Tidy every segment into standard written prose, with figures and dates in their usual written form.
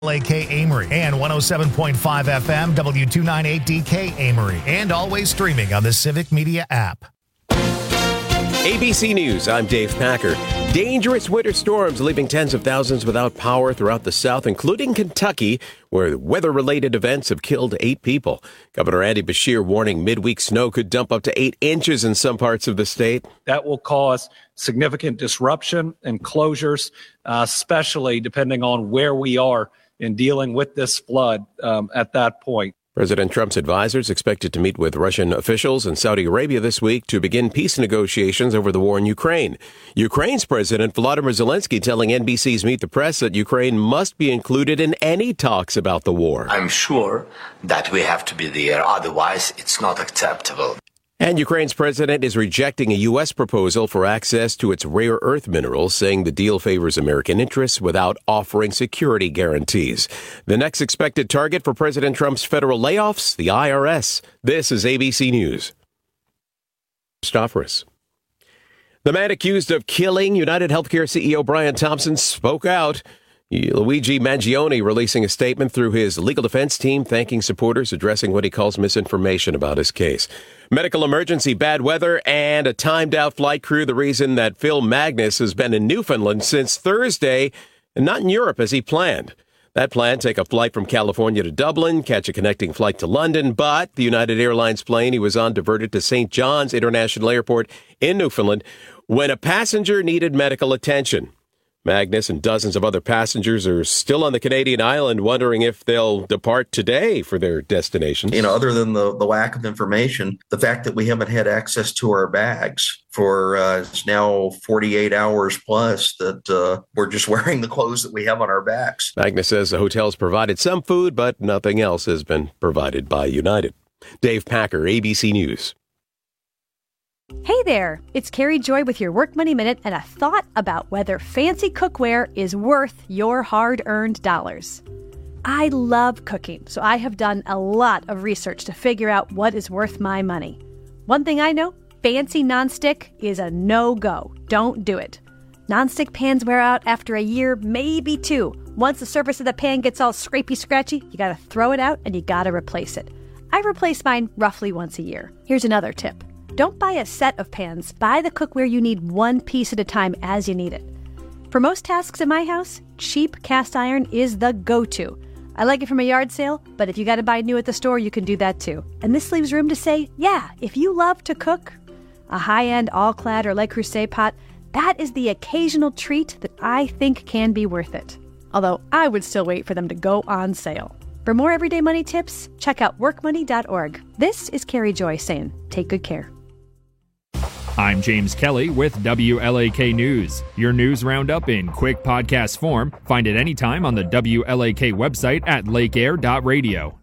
Lake Amory and 107.5 FM W298DK Amory, and always streaming on the Civic Media app. ABC News, I'm Dave Packer. Dangerous winter storms leaving tens of thousands without power throughout the South, including Kentucky, where weather-related events have killed 8 people. Governor Andy Beshear warning midweek snow could dump up to 8 inches in some parts of the state. That will cause significant disruption and closures, especially depending on where we are in dealing with this flood at that point. President Trump's advisors expected to meet with Russian officials in Saudi Arabia this week to begin peace negotiations over the war in Ukraine. Ukraine's President Volodymyr Zelensky telling NBC's Meet the Press that Ukraine must be included in any talks about the war. I'm sure that we have to be there, otherwise it's not acceptable. And Ukraine's president is rejecting a U.S. proposal for access to its rare earth minerals, saying the deal favors American interests without offering security guarantees. The next expected target for President Trump's federal layoffs, the IRS. This is ABC News. Christophorus. The man accused of killing United Healthcare CEO Brian Thompson spoke out. Luigi Mangione releasing a statement through his legal defense team, thanking supporters, addressing what he calls misinformation about his case. Medical emergency, bad weather, and a timed-out flight crew, the reason that Phil Magnus has been in Newfoundland since Thursday and not in Europe as he planned. That plan, take a flight from California to Dublin, catch a connecting flight to London, but the United Airlines plane he was on diverted to St. John's International Airport in Newfoundland when a passenger needed medical attention. Magnus and dozens of other passengers are still on the Canadian island, wondering if they'll depart today for their destinations. Other than the lack of information, the fact that we haven't had access to our bags for it's now 48 hours plus that we're just wearing the clothes that we have on our backs. Magnus says the hotel's provided some food, but nothing else has been provided by United. Dave Packer, ABC News. Hey there, it's Carrie Joy with your Work Money Minute and a thought about whether fancy cookware is worth your hard-earned dollars. I love cooking, so I have done a lot of research to figure out what is worth my money. One thing I know, fancy nonstick is a no-go. Don't do it. Nonstick pans wear out after a year, maybe 2. Once the surface of the pan gets all scrapey-scratchy, you gotta throw it out and you gotta replace it. I replace mine roughly once a year. Here's another tip. Don't buy a set of pans. Buy the cookware you need one piece at a time as you need it. For most tasks in my house, cheap cast iron is the go-to. I like it from a yard sale, but if you got to buy new at the store, you can do that too. And this leaves room to say, yeah, if you love to cook, a high-end all-clad or Le Creuset pot, that is the occasional treat that I think can be worth it. Although I would still wait for them to go on sale. For more everyday money tips, check out workmoney.org. This is Carrie Joy saying, take good care. I'm James Kelly with WLAK News. Your news roundup in quick podcast form. Find it anytime on the WLAK website at lakeair.radio.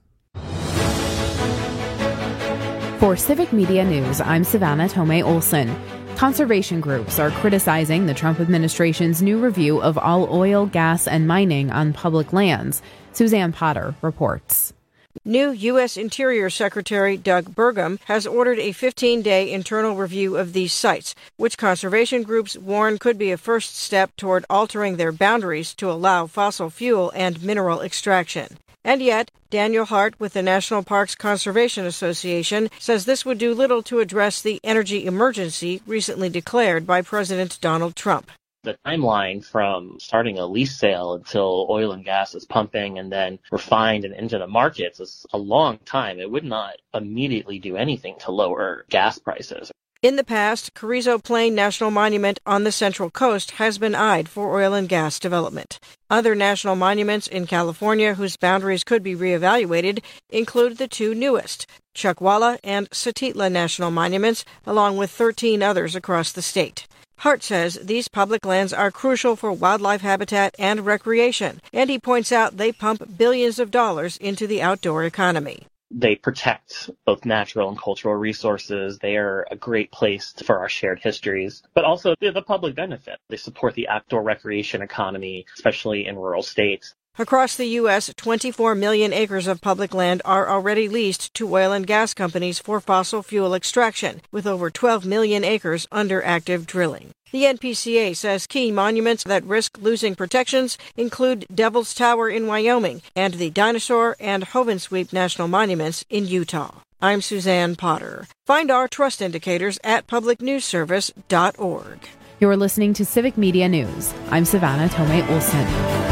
For Civic Media News, I'm Savannah Tomei Olson. Conservation groups are criticizing the Trump administration's new review of all oil, gas, and mining on public lands. Suzanne Potter reports. New U.S. Interior Secretary Doug Burgum has ordered a 15-day internal review of these sites, which conservation groups warn could be a first step toward altering their boundaries to allow fossil fuel and mineral extraction. And yet, Daniel Hart with the National Parks Conservation Association says this would do little to address the energy emergency recently declared by President Donald Trump. The timeline from starting a lease sale until oil and gas is pumping and then refined and into the markets is a long time. It would not immediately do anything to lower gas prices. In the past, Carrizo Plain National Monument on the Central Coast has been eyed for oil and gas development. Other national monuments in California whose boundaries could be reevaluated include the 2 newest, Chuckwalla and Satitla National Monuments, along with 13 others across the state. Hart says these public lands are crucial for wildlife habitat and recreation, and he points out they pump billions of dollars into the outdoor economy. They protect both natural and cultural resources. They are a great place for our shared histories, but also the public benefit. They support the outdoor recreation economy, especially in rural states. Across the U.S., 24 million acres of public land are already leased to oil and gas companies for fossil fuel extraction, with over 12 million acres under active drilling. The NPCA says key monuments that risk losing protections include Devil's Tower in Wyoming and the Dinosaur and Hovensweep National Monuments in Utah. I'm Suzanne Potter. Find our trust indicators at publicnewsservice.org. You're listening to Civic Media News. I'm Savannah Tomei Olson.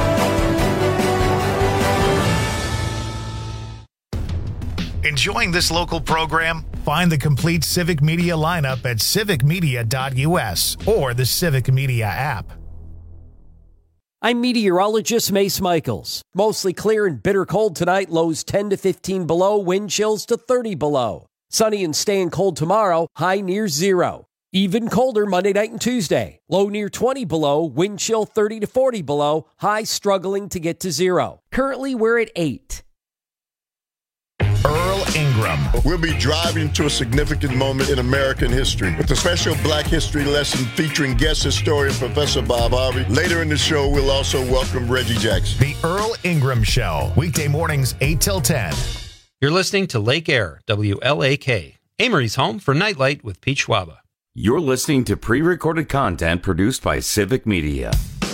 Enjoying this local program? Find the complete Civic Media lineup at civicmedia.us or the Civic Media app. I'm meteorologist Mace Michaels. Mostly clear and bitter cold tonight, lows 10 to 15 below, wind chills to 30 below. Sunny and staying cold tomorrow, high near 0. Even colder Monday night and Tuesday, low near 20 below, wind chill 30 to 40 below, high struggling to get to 0. Currently, we're at 8. Earl Ingram. We'll be driving to a significant moment in American history with a special Black History lesson featuring guest historian Professor Bob Harvey. Later in the show, we'll also welcome Reggie Jackson. The Earl Ingram Show, weekday mornings 8 till 10. You're listening to Lake Air, WLAK, Amory's home for Nightlight with Pete Schwaba. You're listening to pre-recorded content produced by Civic Media.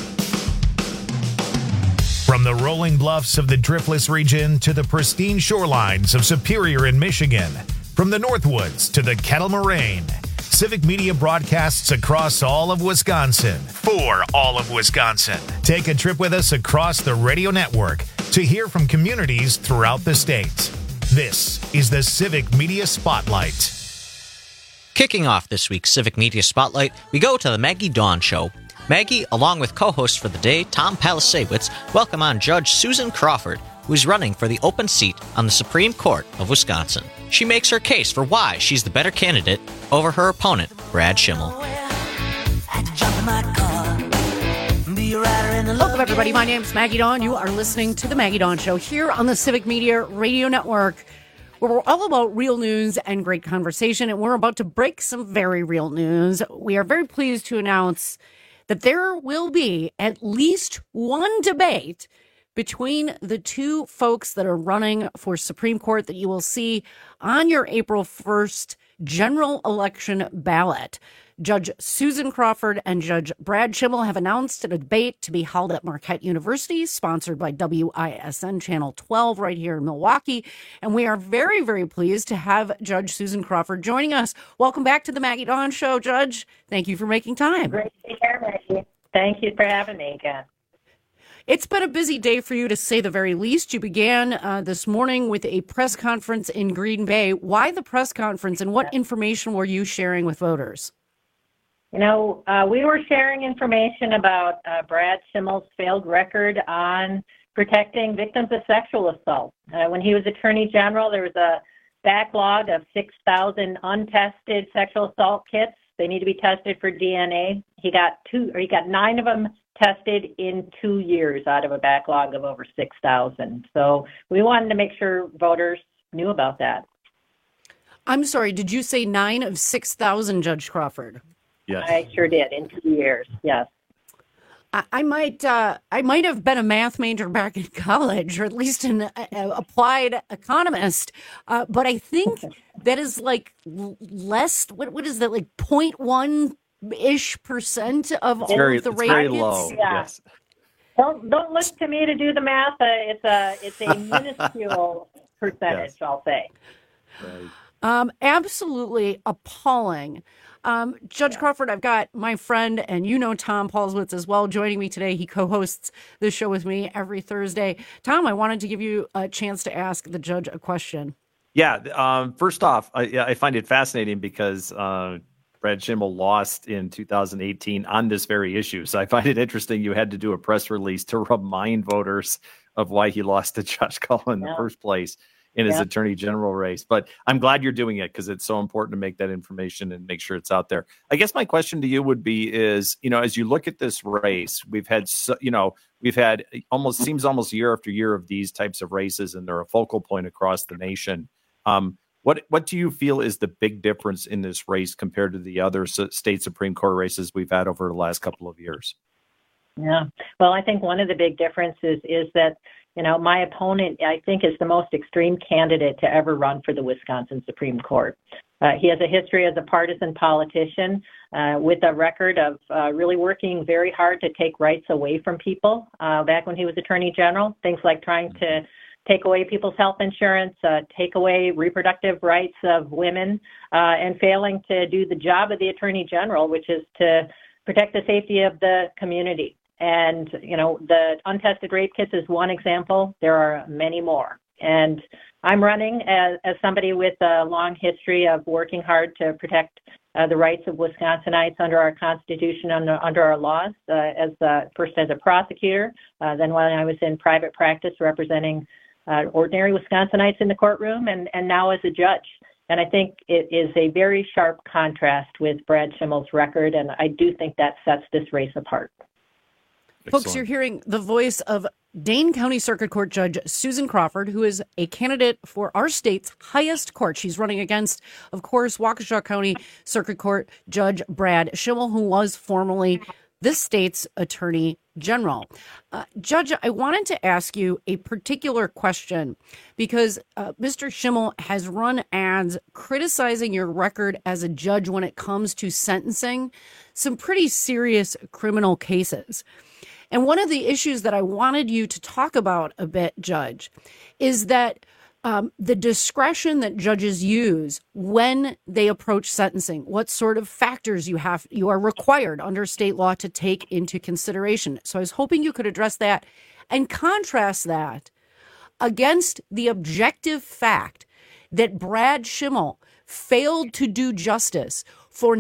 From the rolling bluffs of the Driftless region to the pristine shorelines of Superior in Michigan, from the Northwoods to the Kettle Moraine, Civic Media broadcasts across all of Wisconsin for all of Wisconsin. Take a trip with us across the radio network to hear from communities throughout the state. This is the Civic Media Spotlight. Kicking off this week's Civic Media Spotlight, we go to the Maggie Dawn Show. Maggie, along with co-host for the day, Tom Palisewicz, welcome on Judge Susan Crawford, who is running for the open seat on the Supreme Court of Wisconsin. She makes her case for why she's the better candidate over her opponent, Brad Schimmel. Welcome, everybody. My name is Maggie Dawn. You are listening to The Maggie Dawn Show here on the Civic Media Radio Network, where we're all about real news and great conversation, and we're about to break some very real news. We are very pleased to announce that there will be at least one debate between the two folks that are running for Supreme Court that you will see on your April 1st general election ballot. Judge Susan Crawford and Judge Brad Schimmel have announced a debate to be held at Marquette University, sponsored by WISN Channel 12 right here in Milwaukee. And we are very, very pleased to have Judge Susan Crawford joining us. Welcome back to the Maggie Dawn Show, Judge. Thank you for making time. Great to be here, Maggie. Thank you for having me again. It's been a busy day for you, to say the very least. You began this morning with a press conference in Green Bay. Why the press conference, and what information were you sharing with voters? You know, we were sharing information about Brad Schimmel's failed record on protecting victims of sexual assault. When he was Attorney General, there was a backlog of 6,000 untested sexual assault kits. They need to be tested for DNA. He got 9 of them tested in 2 years out of a backlog of over 6,000. So we wanted to make sure voters knew about that. I'm sorry, did you say 9 of 6,000, Judge Crawford? Yes. I sure did, in 2 years, yes. I might have been a math major back in college, or at least an applied economist, but I think that is like less. What is that, like 0.1-ish% of all of the rate? It's very low. Yeah. Yes. Don't look to me to do the math. It's a minuscule percentage, yes. I'll say. Right. Absolutely appalling. Judge Crawford, I've got my friend, and you know Tom Palisewicz as well, joining me today. He co-hosts this show with me every Thursday. Tom, I wanted to give you a chance to ask the judge a question. Yeah. First off, I find it fascinating because Brad Schimmel lost in 2018 on this very issue. So I find it interesting you had to do a press release to remind voters of why he lost to Josh Cullen in the first place in his attorney general race. But I'm glad you're doing it because it's so important to make that information and make sure it's out there. I guess my question to you would be is, as you look at this race, we've had almost year after year of these types of races, and they're a focal point across the nation. What do you feel is the big difference in this race compared to the other state Supreme Court races we've had over the last couple of years? Yeah. Well, I think one of the big differences is that, my opponent, I think, is the most extreme candidate to ever run for the Wisconsin Supreme Court. He has a history as a partisan politician with a record of really working very hard to take rights away from people. Back when he was Attorney General, things like trying to take away people's health insurance, take away reproductive rights of women, and failing to do the job of the Attorney General, which is to protect the safety of the community. And, the untested rape kits is one example. There are many more. And I'm running as somebody with a long history of working hard to protect the rights of Wisconsinites under our Constitution, under our laws, first as a prosecutor, then when I was in private practice representing ordinary Wisconsinites in the courtroom, and now as a judge. And I think it is a very sharp contrast with Brad Schimmel's record, and I do think that sets this race apart. Excellent. Folks, you're hearing the voice of Dane County Circuit Court Judge Susan Crawford, who is a candidate for our state's highest court. She's running against, of course, Waukesha County Circuit Court Judge Brad Schimmel, who was formerly this state's Attorney General. Judge, I wanted to ask you a particular question because Mr. Schimmel has run ads criticizing your record as a judge when it comes to sentencing some pretty serious criminal cases. And one of the issues that I wanted you to talk about a bit, Judge, is that the discretion that judges use when they approach sentencing, what sort of factors you are required under state law to take into consideration. So I was hoping you could address that and contrast that against the objective fact that Brad Schimmel failed to do justice for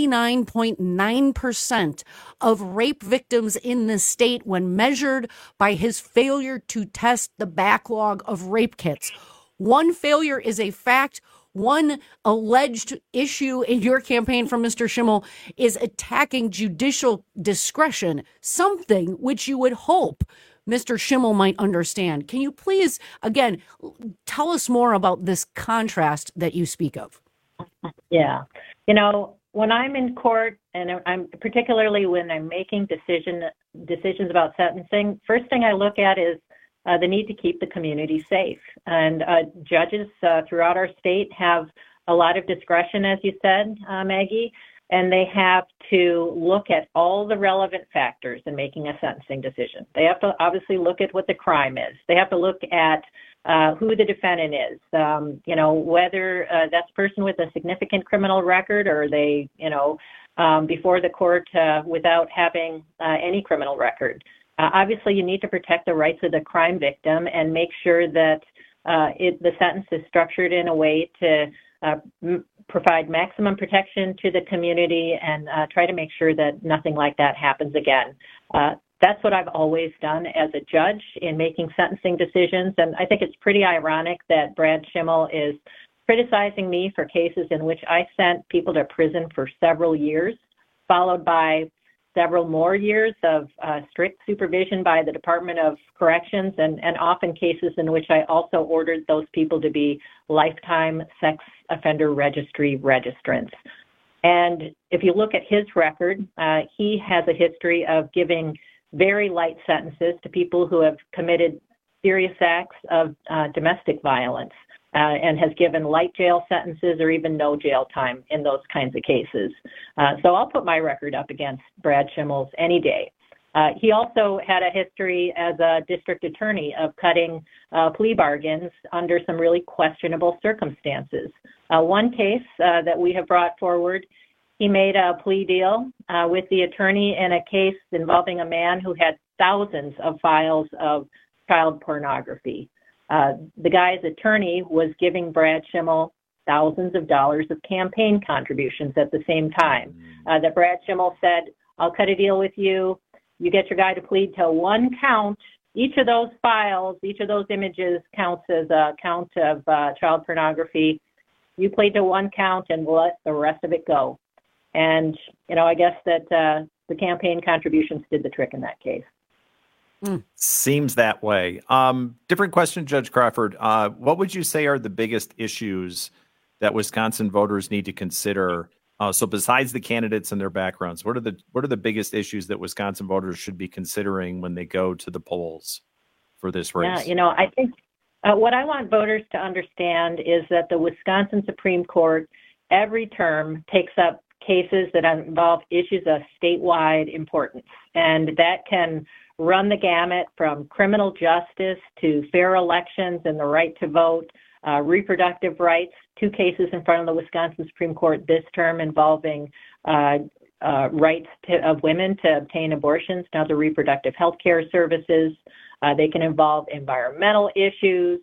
99.9% of rape victims in the state when measured by his failure to test the backlog of rape kits. One failure is a fact. One alleged issue in your campaign from Mr. Schimmel is attacking judicial discretion, something which you would hope Mr. Schimmel might understand. Can you please, again, tell us more about this contrast that you speak of? Yeah. When I'm in court, and I'm particularly when I'm making decisions about sentencing, first thing I look at is the need to keep the community safe. And judges throughout our state have a lot of discretion, as you said, Maggie, and they have to look at all the relevant factors in making a sentencing decision. They have to obviously look at what the crime is. They have to look at who the defendant is, whether that's a person with a significant criminal record or they, before the court without having any criminal record. Obviously, you need to protect the rights of the crime victim and make sure that the sentence is structured in a way to provide maximum protection to the community and try to make sure that nothing like that happens again. That's what I've always done as a judge in making sentencing decisions. And I think it's pretty ironic that Brad Schimmel is criticizing me for cases in which I sent people to prison for several years, followed by several more years of strict supervision by the Department of Corrections, and often cases in which I also ordered those people to be lifetime sex offender registry registrants. And if you look at his record, he has a history of giving very light sentences to people who have committed serious acts of domestic violence and has given light jail sentences or even no jail time in those kinds of cases. So I'll put my record up against Brad Schimmel's any day. He also had a history as a district attorney of cutting plea bargains under some really questionable circumstances. One case that we have brought forward, he made a plea deal with the attorney in a case involving a man who had thousands of files of child pornography. The guy's attorney was giving Brad Schimmel thousands of dollars of campaign contributions at the same time. That Brad Schimmel said, I'll cut a deal with you. You get your guy to plead to one count. Each of those files, each of those images counts as a count of child pornography. You plead to one count and we'll let the rest of it go. And, I guess that the campaign contributions did the trick in that case. Seems that way. Different question, Judge Crawford. What would you say are the biggest issues that Wisconsin voters need to consider So besides the candidates and their backgrounds, what are the biggest issues that Wisconsin voters should be considering when they go to the polls for this race? Yeah, I think what I want voters to understand is that the Wisconsin Supreme Court every term takes up cases that involve issues of statewide importance, and that can run the gamut from criminal justice to fair elections and the right to vote, reproductive rights. 2 cases in front of the Wisconsin Supreme Court this term involving rights of women to obtain abortions, now the reproductive health care services. They can involve environmental issues,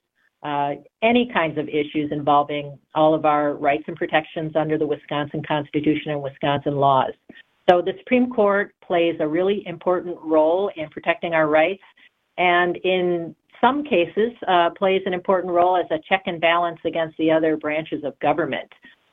any kinds of issues involving all of our rights and protections under the Wisconsin Constitution and Wisconsin laws. So the Supreme Court plays a really important role in protecting our rights, and in some cases plays an important role as a check and balance against the other branches of government.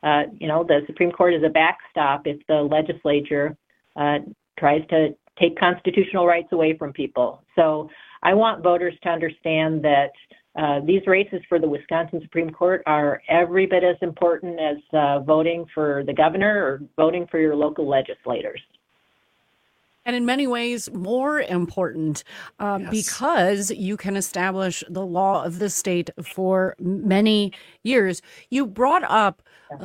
The Supreme Court is a backstop if the legislature tries to take constitutional rights away from people. So I want voters to understand that these races for the Wisconsin Supreme Court are every bit as important as voting for the governor or voting for your local legislators. And in many ways, more important because you can establish the law of the state for many years. You brought up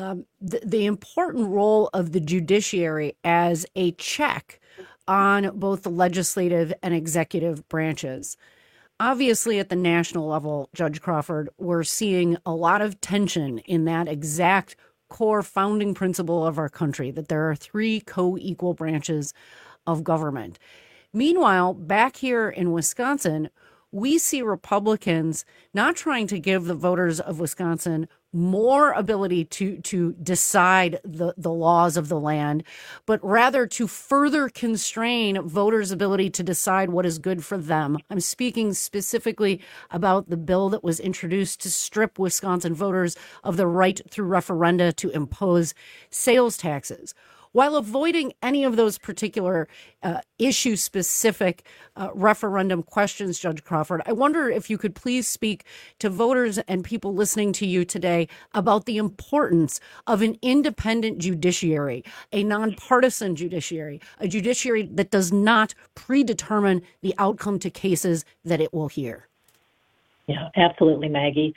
the important role of the judiciary as a check on both the legislative and executive branches. Obviously, at the national level, Judge Crawford, we're seeing a lot of tension in that exact core founding principle of our country, that there are 3 co-equal branches of government. Meanwhile, back here in Wisconsin, we see Republicans not trying to give the voters of Wisconsin more ability to decide the laws of the land, but rather to further constrain voters' ability to decide what is good for them. I'm speaking specifically about the bill that was introduced to strip Wisconsin voters of the right through referenda to impose sales taxes. While avoiding any of those particular issue-specific referendum questions, Judge Crawford, I wonder if you could please speak to voters and people listening to you today about the importance of an independent judiciary, a nonpartisan judiciary, a judiciary that does not predetermine the outcome to cases that it will hear. Yeah, absolutely, Maggie.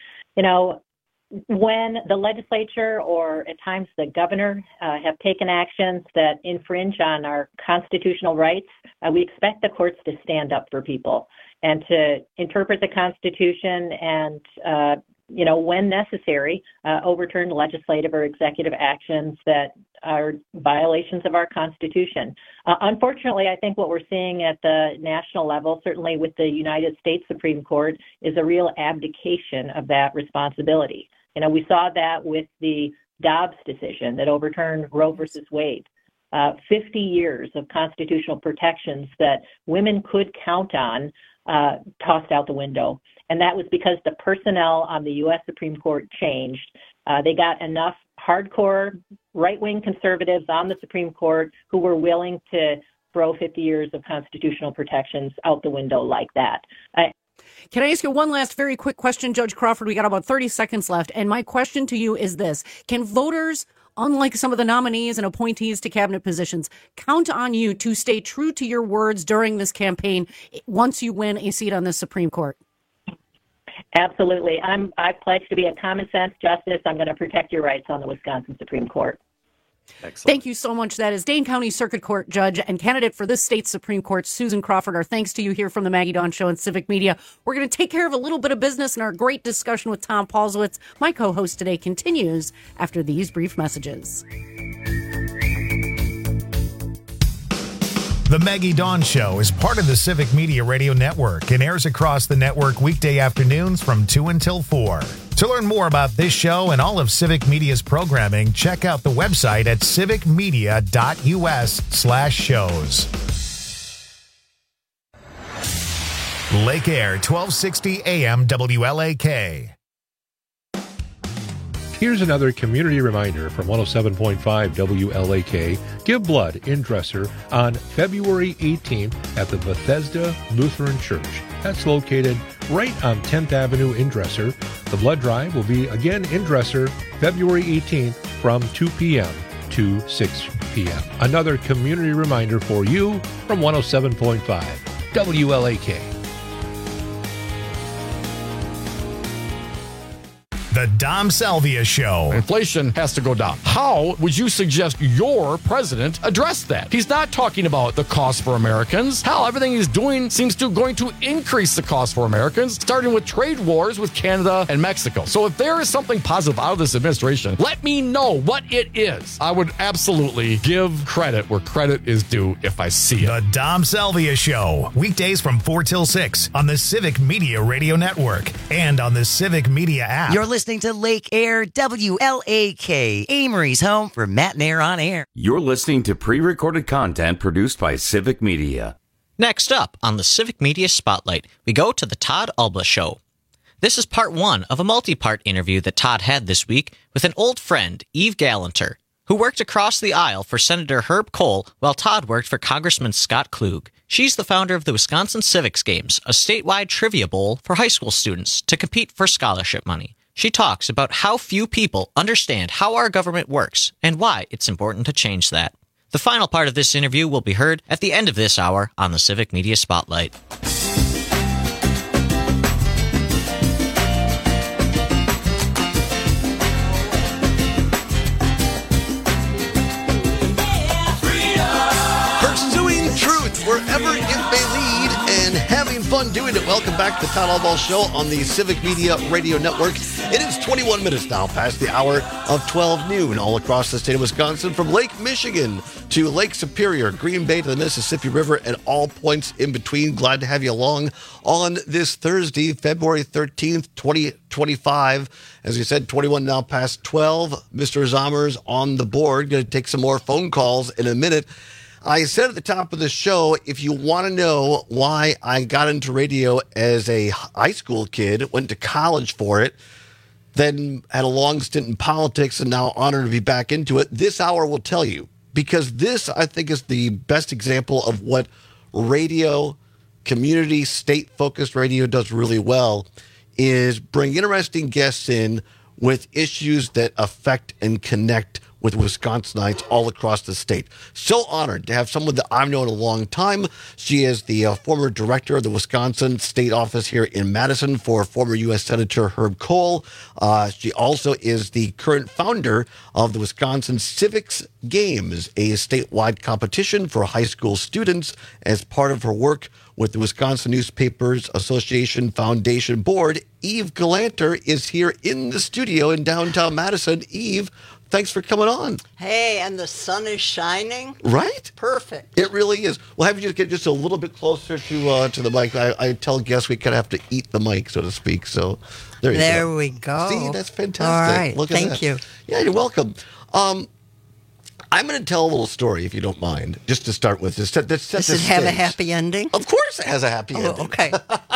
When the legislature or at times the governor have taken actions that infringe on our constitutional rights, we expect the courts to stand up for people and to interpret the Constitution and, when necessary, overturn legislative or executive actions that are violations of our Constitution. Unfortunately, I think what we're seeing at the national level, certainly with the United States Supreme Court, is a real abdication of that responsibility. We saw that with the Dobbs decision that overturned Roe versus Wade. 50 years of constitutional protections that women could count on tossed out the window. And that was because the personnel on the U.S. Supreme Court changed. They got enough hardcore right-wing conservatives on the Supreme Court who were willing to throw 50 years of constitutional protections out the window like that. Can I ask you one last very quick question, Judge Crawford? We got about 30 seconds left. And my question to you is this. Can voters, unlike some of the nominees and appointees to cabinet positions, count on you to stay true to your words during this campaign once you win a seat on the Supreme Court? Absolutely. I pledge to be a common sense justice. I'm going to protect your rights on the Wisconsin Supreme Court. Excellent. Thank you so much. That is Dane County Circuit Court Judge and candidate for this state's Supreme Court, Susan Crawford. Our thanks to you here from the Maggie Dawn Show and Civic Media. We're going to take care of a little bit of business in our great discussion with Tom Paulsowitz. My co-host today continues after these brief messages. The Maggie Dawn Show is part of the Civic Media Radio Network and airs across the network weekday afternoons from 2 until 4. To learn more about this show and all of Civic Media's programming, check out the website at civicmedia.us/shows. Lake Air, 1260 AM WLAK. Here's another community reminder from 107.5 WLAK. Give blood in Dresser on February 18th at the Bethesda Lutheran Church. That's located right on 10th Avenue in Dresser. The blood drive will be again in Dresser February 18th from 2 p.m. to 6 p.m. Another community reminder for you from 107.5 WLAK. The Dom Salvia Show. Inflation has to go down. How would you suggest your president address that? He's not talking about the cost for Americans. Hell, everything he's doing seems to going to increase the cost for Americans, starting with trade wars with Canada and Mexico. So if there is something positive out of this administration, let me know what it is. I would absolutely give credit where credit is due if I see it. The Dom Salvia Show. Weekdays from 4 till 6 on the Civic Media Radio Network and on the Civic Media app. You're listening to Lake Air WLAK, Amory's home for Matt and Air on Air. You're listening to pre-recorded content produced by Civic Media. Next up on the Civic Media Spotlight, we go to the Todd Alba Show. This is part one of a multi-part interview that Todd had this week with an old friend, Eve Galanter, who worked across the aisle for Senator Herb Kohl while Todd worked for Congressman Scott Klug. She's the founder of the Wisconsin Civics Games, a statewide trivia bowl for high school students to compete for scholarship money. She talks about how few people understand how our government works and why it's important to change that. The final part of this interview will be heard at the end of this hour on the Civic Media Spotlight. Pursuing truth wherever it may lead and having fun doing it. Welcome back to the Todd Alba Show on the Civic Media Radio Network. It is 21 minutes now past the hour of 12 noon all across the state of Wisconsin, from Lake Michigan to Lake Superior, Green Bay to the Mississippi River, and all points in between. Glad to have you along on this Thursday, February 13th, 2025. As you said, 21 now past 12. Mr. Zommer's on the board. Going to take some more phone calls in a minute. I said at the top of the show, if you want to know why I got into radio as a high school kid, went to college for it, then had a long stint in politics and now honored to be back into it, this hour will tell you. Because this, I think, is the best example of what radio, community, state-focused radio does really well, is bring interesting guests in with issues that affect and connect with Wisconsinites all across the state. So honored to have someone that I've known a long time. She is the former director of the Wisconsin State Office here in Madison for former U.S. Senator Herb Kohl. She also is the current founder of the Wisconsin Civics Games, a statewide competition for high school students, as part of her work with the Wisconsin Newspapers Association Foundation Board. Eve Galanter is here in the studio in downtown Madison. Eve, thanks for coming on. Hey, and the sun is shining. Right? Perfect. It really is. Well, have you just get just a little bit closer to the mic. I tell guests we kind of have to eat the mic, so to speak. So there we go. See, that's fantastic. All right. Look at Thank that. you. Yeah, you're welcome. I'm going to tell a little story, if you don't mind, just to start with. Does it have a happy ending? Of course it has a happy ending. Okay.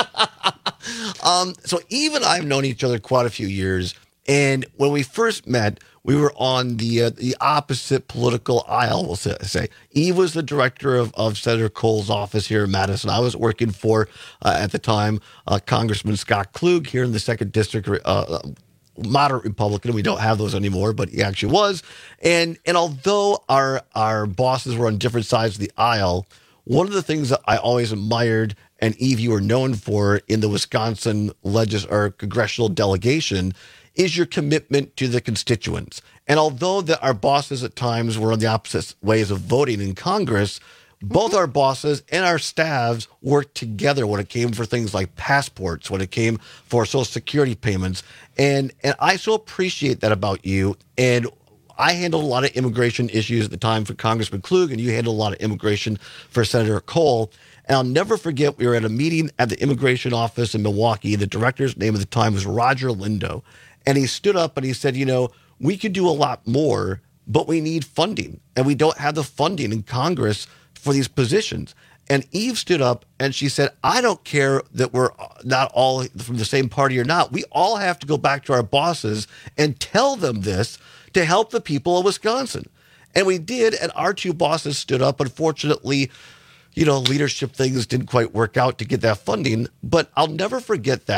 So Eve and I have known each other quite a few years. And when we first met, we were on the opposite political aisle, we'll say. Eve was the director of Senator Kohl's office here in Madison. I was working for, at the time, Congressman Scott Klug here in the 2nd District, moderate Republican. We don't have those anymore, but he actually was. And although our bosses were on different sides of the aisle, one of the things that I always admired, and Eve, you were known for in the Wisconsin congressional delegation, is your commitment to the constituents. And although our bosses at times were on the opposite ways of voting in Congress, both our bosses and our staffs worked together when it came for things like passports, when it came for Social Security payments. And I so appreciate that about you. And I handled a lot of immigration issues at the time for Congressman Klug, and you handled a lot of immigration for Senator Kohl. And I'll never forget, we were at a meeting at the immigration office in Milwaukee. The director's name at the time was Roger Lindo. And he stood up and he said, we could do a lot more, but we need funding. And we don't have the funding in Congress for these positions. And Eve stood up and she said, I don't care that we're not all from the same party or not. We all have to go back to our bosses and tell them this to help the people of Wisconsin. And we did, and our two bosses stood up. Unfortunately, leadership things didn't quite work out to get that funding, but I'll never forget that.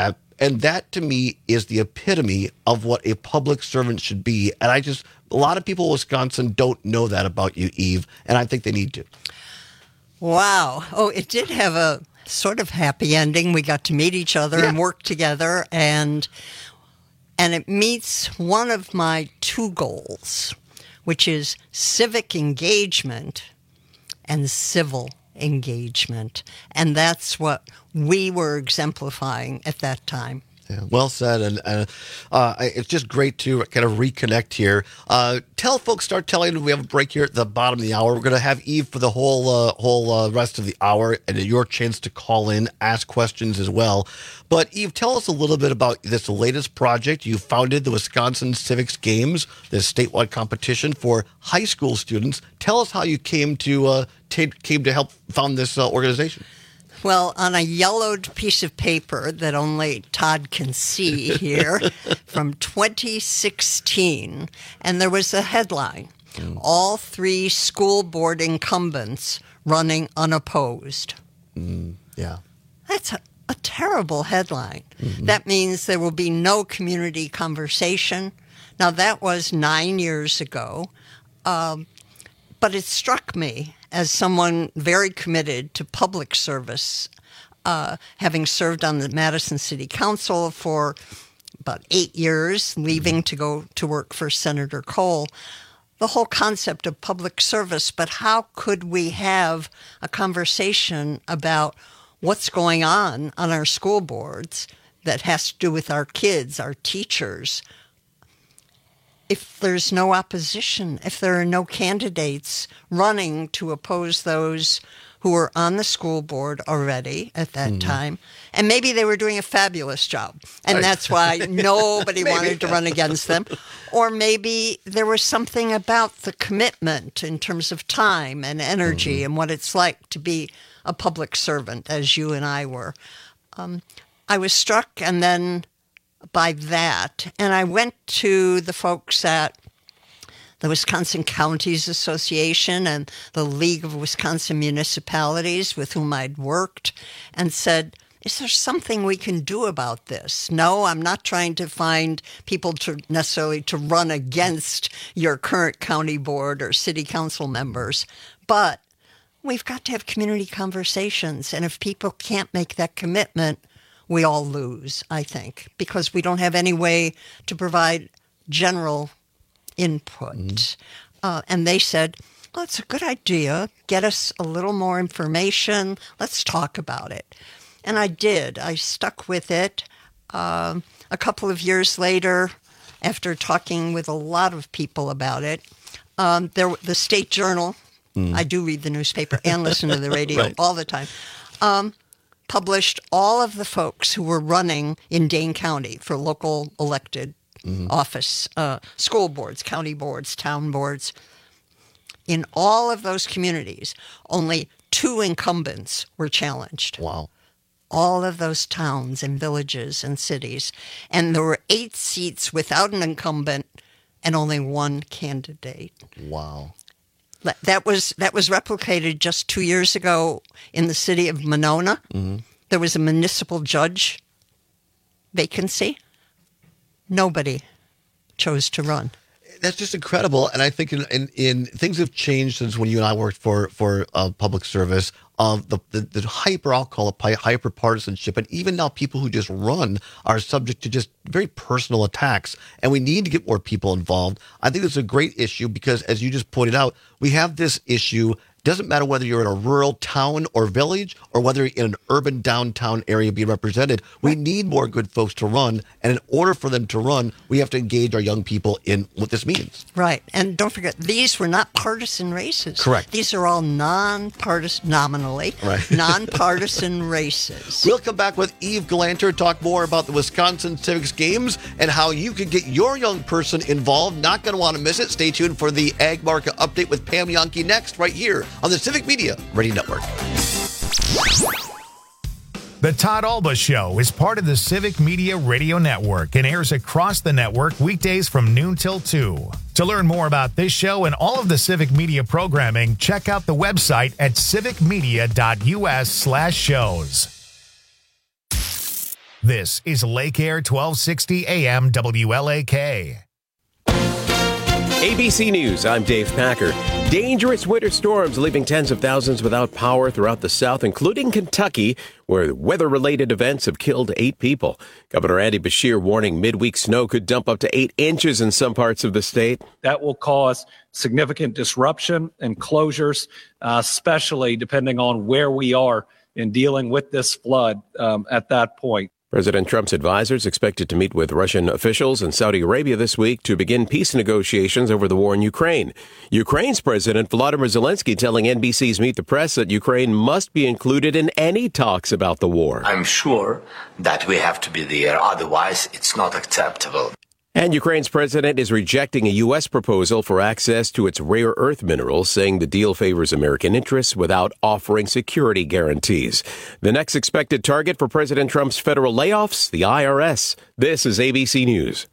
And that, to me, is the epitome of what a public servant should be. And a lot of people in Wisconsin don't know that about you, Eve, and I think they need to. Wow. Oh, it did have a sort of happy ending. We got to meet each other and work together, and it meets one of my two goals, which is civic engagement and civil engagement. And that's what we were exemplifying at that time. Yeah, well said, and it's just great to kind of reconnect here. Tell folks, start telling. We have a break here at the bottom of the hour. We're going to have Eve for the whole rest of the hour, and your chance to call in, ask questions as well. But Eve, tell us a little bit about this latest project. You founded the Wisconsin Civics Games, this statewide competition for high school students. Tell us how you came to help found this organization. Well, on a yellowed piece of paper that only Todd can see here from 2016, and there was a headline, all 3 school board incumbents running unopposed. Yeah. That's a terrible headline. That means there will be no community conversation. Now, that was 9 years ago, but it struck me as someone very committed to public service, having served on the Madison City Council for about 8 years, leaving to go to work for Senator Cole, the whole concept of public service. But how could we have a conversation about what's going on our school boards that has to do with our kids, our teachers, if there's no opposition, if there are no candidates running to oppose those who were on the school board already at that time, and maybe they were doing a fabulous job, and that's why nobody wanted to run against them, or maybe there was something about the commitment in terms of time and energy and what it's like to be a public servant, as you and I were. I was struck, and then by that. And I went to the folks at the Wisconsin Counties Association and the League of Wisconsin Municipalities with whom I'd worked and said, is there something we can do about this? No, I'm not trying to find people to necessarily to run against your current county board or city council members, but we've got to have community conversations. And if people can't make that commitment, we all lose, I think, because we don't have any way to provide general input. And they said, well, it's a good idea. Get us a little more information. Let's talk about it. And I did. I stuck with it. A couple of years later, after talking with a lot of people about it, the State Journal, I do read the newspaper and listen to the radio all the time, published all of the folks who were running in Dane County for local elected office, school boards, county boards, town boards. In all of those communities, only 2 incumbents were challenged. Wow. All of those towns and villages and cities. And there were 8 seats without an incumbent and only 1 candidate. Wow. That was replicated just 2 years ago in the city of Monona. There was a municipal judge vacancy. Nobody chose to run. That's just incredible, and I think in things have changed since when you and I worked for public service. The hyper, I'll call it hyper partisanship, and even now people who just run are subject to just very personal attacks, and we need to get more people involved. I think it's a great issue because, as you just pointed out, we have this issue. Doesn't matter whether you're in a rural town or village or whether you're in an urban downtown area being represented. We need more good folks to run. And in order for them to run, we have to engage our young people in what this means. Right. And don't forget, these were not partisan races. Correct. These are all nonpartisan, nominally, nonpartisan races. We'll come back with Eve Galanter, talk more about the Wisconsin Civics Games and how you can get your young person involved. Not going to want to miss it. Stay tuned for the Ag Market Update with Pam Yonke next, right here on the Civic Media Radio Network. The Todd Alba Show is part of the Civic Media Radio Network and airs across the network weekdays from noon till 2. To learn more about this show and all of the Civic Media programming, check out the website at civicmedia.us/shows. This is Lake Air 1260 AM WLAK. ABC News, I'm Dave Packer. Dangerous winter storms leaving tens of thousands without power throughout the South, including Kentucky, where weather-related events have killed 8 people. Governor Andy Beshear warning midweek snow could dump up to 8 inches in some parts of the state. That will cause significant disruption and closures, especially depending on where we are in dealing with this flood at that point. President Trump's advisors expected to meet with Russian officials in Saudi Arabia this week to begin peace negotiations over the war in Ukraine. Ukraine's President Volodymyr Zelensky telling NBC's Meet the Press that Ukraine must be included in any talks about the war. I'm sure that we have to be there, otherwise it's not acceptable. And Ukraine's president is rejecting a U.S. proposal for access to its rare earth minerals, saying the deal favors American interests without offering security guarantees. The next expected target for President Trump's federal layoffs, the IRS. This is ABC News.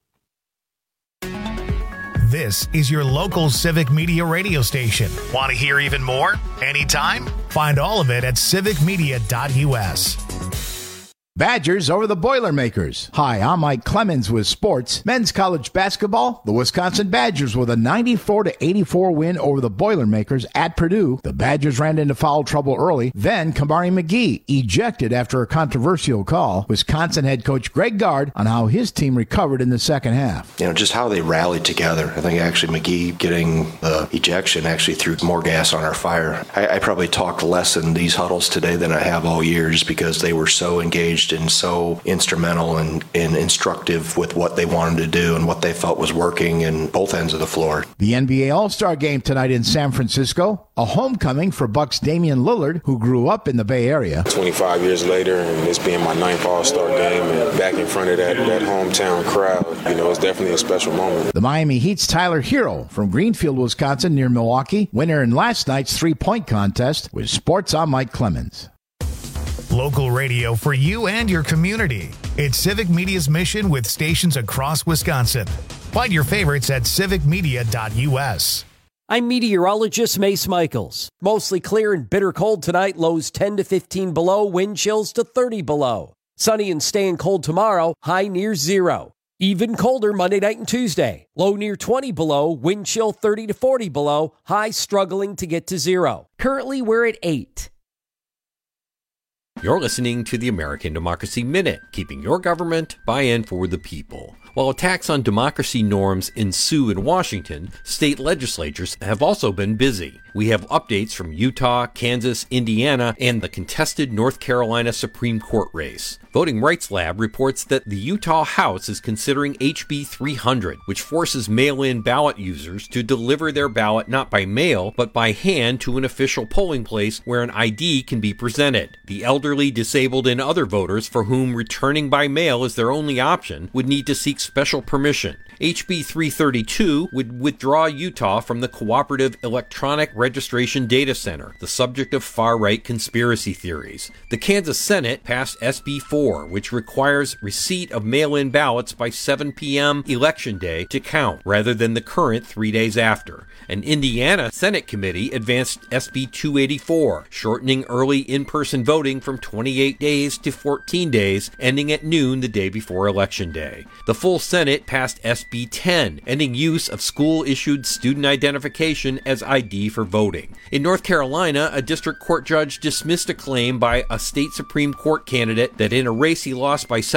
This is your local Civic Media radio station. Want to hear even more? Anytime? Find all of it at civicmedia.us. Badgers over the Boilermakers. Hi, I'm Mike Clemens with sports. Men's college basketball, the Wisconsin Badgers with a 94-84 win over the Boilermakers at Purdue. The Badgers ran into foul trouble early. Then Kamari McGee ejected after a controversial call. Wisconsin head coach Greg Gard on how his team recovered in the second half. Just how they rallied together. I think actually McGee getting the ejection actually threw more gas on our fire. I probably talked less in these huddles today than I have all year just because they were so engaged and so instrumental and instructive with what they wanted to do and what they felt was working in both ends of the floor. The NBA All-Star Game tonight in San Francisco, a homecoming for Bucks' Damian Lillard, who grew up in the Bay Area. 25 years later, and this being my 9th All-Star Game, and back in front of that hometown crowd, it's definitely a special moment. The Miami Heat's Tyler Hero from Greenfield, Wisconsin, near Milwaukee, winner in last night's three-point contest. With sports, I'm Mike Clemens. Local radio for you and your community. It's Civic Media's mission with stations across Wisconsin. Find your favorites at civicmedia.us. I'm meteorologist Mace Michaels. Mostly clear and bitter cold tonight, lows 10 to 15 below, wind chills to 30 below. Sunny and staying cold tomorrow, high near 0. Even colder Monday night and Tuesday, low near 20 below, wind chill 30 to 40 below, high struggling to get to 0. Currently, we're at 8. You're listening to the American Democracy Minute, keeping your government by and for the people. While attacks on democracy norms ensue in Washington, state legislatures have also been busy. We have updates from Utah, Kansas, Indiana, and the contested North Carolina Supreme Court race. Voting Rights Lab reports that the Utah House is considering HB 300, which forces mail-in ballot users to deliver their ballot not by mail, but by hand to an official polling place where an ID can be presented. The elderly, disabled, and other voters for whom returning by mail is their only option would need to seek special permission. HB 332 would withdraw Utah from the Cooperative Electronic Registration Data Center, the subject of far-right conspiracy theories. The Kansas Senate passed SB 4, which requires receipt of mail-in ballots by 7 p.m. Election Day to count, rather than the current 3 days after. An Indiana Senate committee advanced SB 284, shortening early in-person voting from 28 days to 14 days, ending at noon the day before Election Day. The full Senate passed SB 10, ending use of school-issued student identification as ID for voting. In North Carolina, a district court judge dismissed a claim by a state Supreme Court candidate that in a race he lost by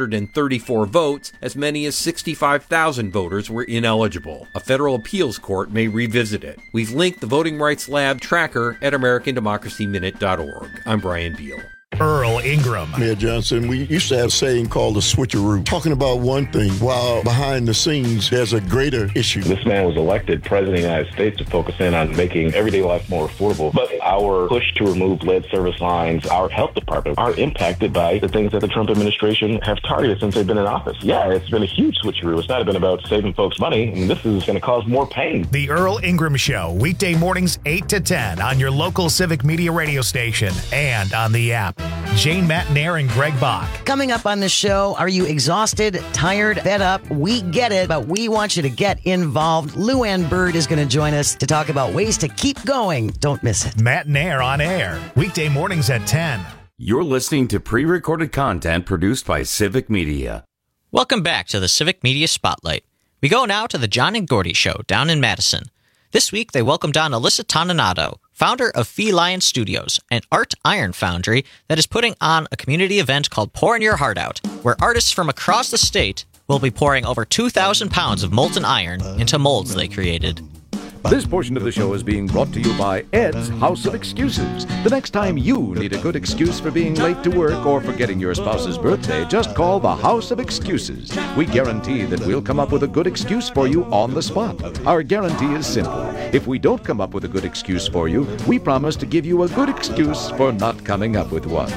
734 votes, as many as 65,000 voters were ineligible. A federal appeals court may revisit it. We've linked the Voting Rights Lab tracker at AmericanDemocracyMinute.org. I'm Brian Beal. Earl Ingram. Mayor Johnson, we used to have a saying called the switcheroo, talking about one thing while behind the scenes there's a greater issue. This man was elected president of the United States to focus in on making everyday life more affordable. But our push to remove lead service lines, our health department, are impacted by the things that the Trump administration have targeted since they've been in office. Yeah, it's been a huge switcheroo. It's not been about saving folks money, and this is going to cause more pain. The Earl Ingram Show, weekday mornings 8 to 10 on your local Civic Media radio station and on the app. Jane Matnair and Greg Bach. Coming up on the show, are you exhausted, tired, fed up? We get it, but we want you to get involved. Lou Ann Bird is going to join us to talk about ways to keep going. Don't miss it. Matnair on air, weekday mornings at 10. You're listening to pre-recorded content produced by Civic Media. Welcome back to the Civic Media Spotlight. We go now to the John and Gordy Show down in Madison. This week, they welcomed on Alyssa Toninato, founder of Feline Studios, an art iron foundry that is putting on a community event called Pouring Your Heart Out, where artists from across the state will be pouring over 2,000 pounds of molten iron into molds they created. This portion of the show is being brought to you by Ed's House of Excuses. The next time you need a good excuse for being late to work or forgetting your spouse's birthday, just call the House of Excuses. We guarantee that we'll come up with a good excuse for you on the spot. Our guarantee is simple. If we don't come up with a good excuse for you, we promise to give you a good excuse for not coming up with one.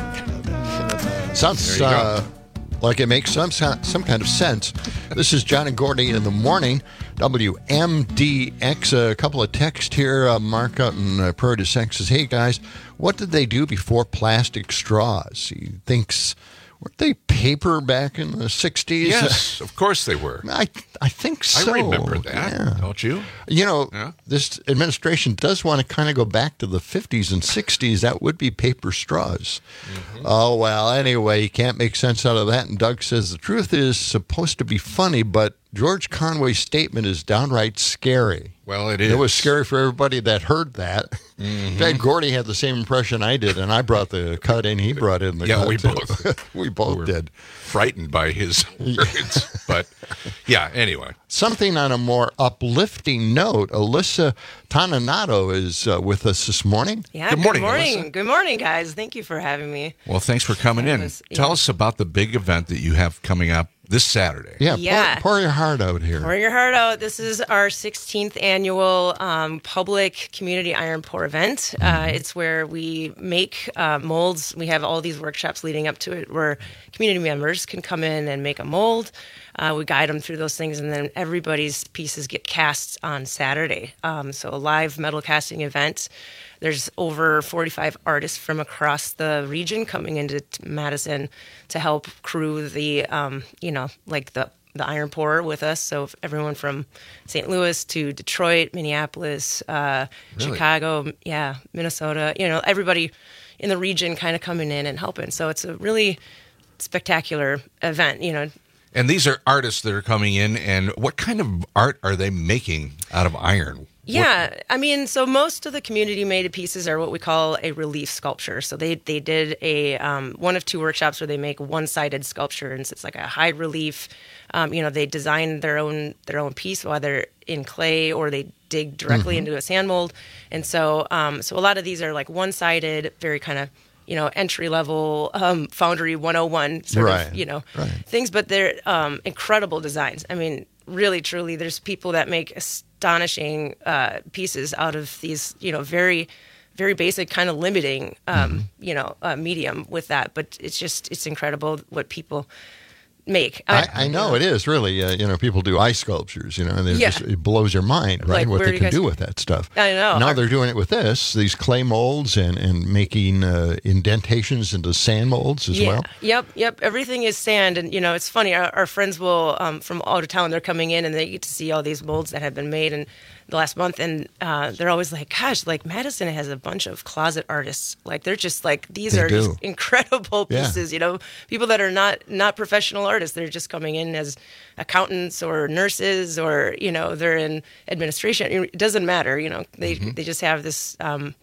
Sounds like it makes some kind of sense. This is John and Gordy in the morning. WMDX. A couple of texts here. Mark out in Prairie du Sec says, "Hey guys, what did they do before plastic straws?" He thinks, weren't they paper back in the 60s? Yes, of course they were. I think so. I remember that. Yeah. Don't you? You know, this administration does want to kind of go back to the 50s and 60s. That would be paper straws. Mm-hmm. Oh, well, anyway, you can't make sense out of that. And Doug says the truth is supposed to be funny, but George Conway's statement is downright scary. Well, it is. It was scary for everybody that heard that. Mm-hmm. In fact, Gordy had the same impression I did, and I brought the cut in. He brought in the cut. We both did. Frightened by his words. But, yeah, anyway. Something on a more uplifting note, Alyssa Toninato is with us this morning. Yeah, good morning, Alyssa. Good morning, guys. Thank you for having me. Well, thanks for coming in. Tell us about the big event that you have coming up this Saturday. Yeah. Pour your heart out here. Pour your heart out. This is our 16th annual public community iron pour event. It's where we make molds. We have all these workshops leading up to it where community members can come in and make a mold. We guide them through those things, and then everybody's pieces get cast on Saturday. So a live metal casting event. There's over 45 artists from across the region coming into Madison to help crew the, the iron pour with us. So everyone from St. Louis to Detroit, Minneapolis, Chicago, Minnesota, everybody in the region kind of coming in and helping. So it's a really spectacular event, And these are artists that are coming in, and what kind of art are they making out of iron? Yeah, so most of the community-made pieces are what we call a relief sculpture. So they did a one of two workshops where they make one-sided sculpture, and it's like a high relief. They design their own piece, whether in clay or they dig directly into a sand mold. And so a lot of these are like one-sided, very kind of entry-level Foundry 101 sort of things, but they're incredible designs. I mean, really, truly, there's people that make astonishing pieces out of these, very, very basic kind of limiting, medium with that. But it's incredible what people make. I know it is really. People do ice sculptures. And it blows your mind, right? What they can do with that stuff. I know. Now they're doing it with these clay molds and making indentations into sand molds as well. Yep. Everything is sand, and it's funny. Our friends will from out of town. They're coming in and they get to see all these molds that have been made in the last month, and they're always like, "Gosh, like Madison has a bunch of closet artists. Like they're just like these are just incredible pieces. People that are not professional artists. They're just coming in as accountants or nurses, or they're in administration. It doesn't matter. They just have this."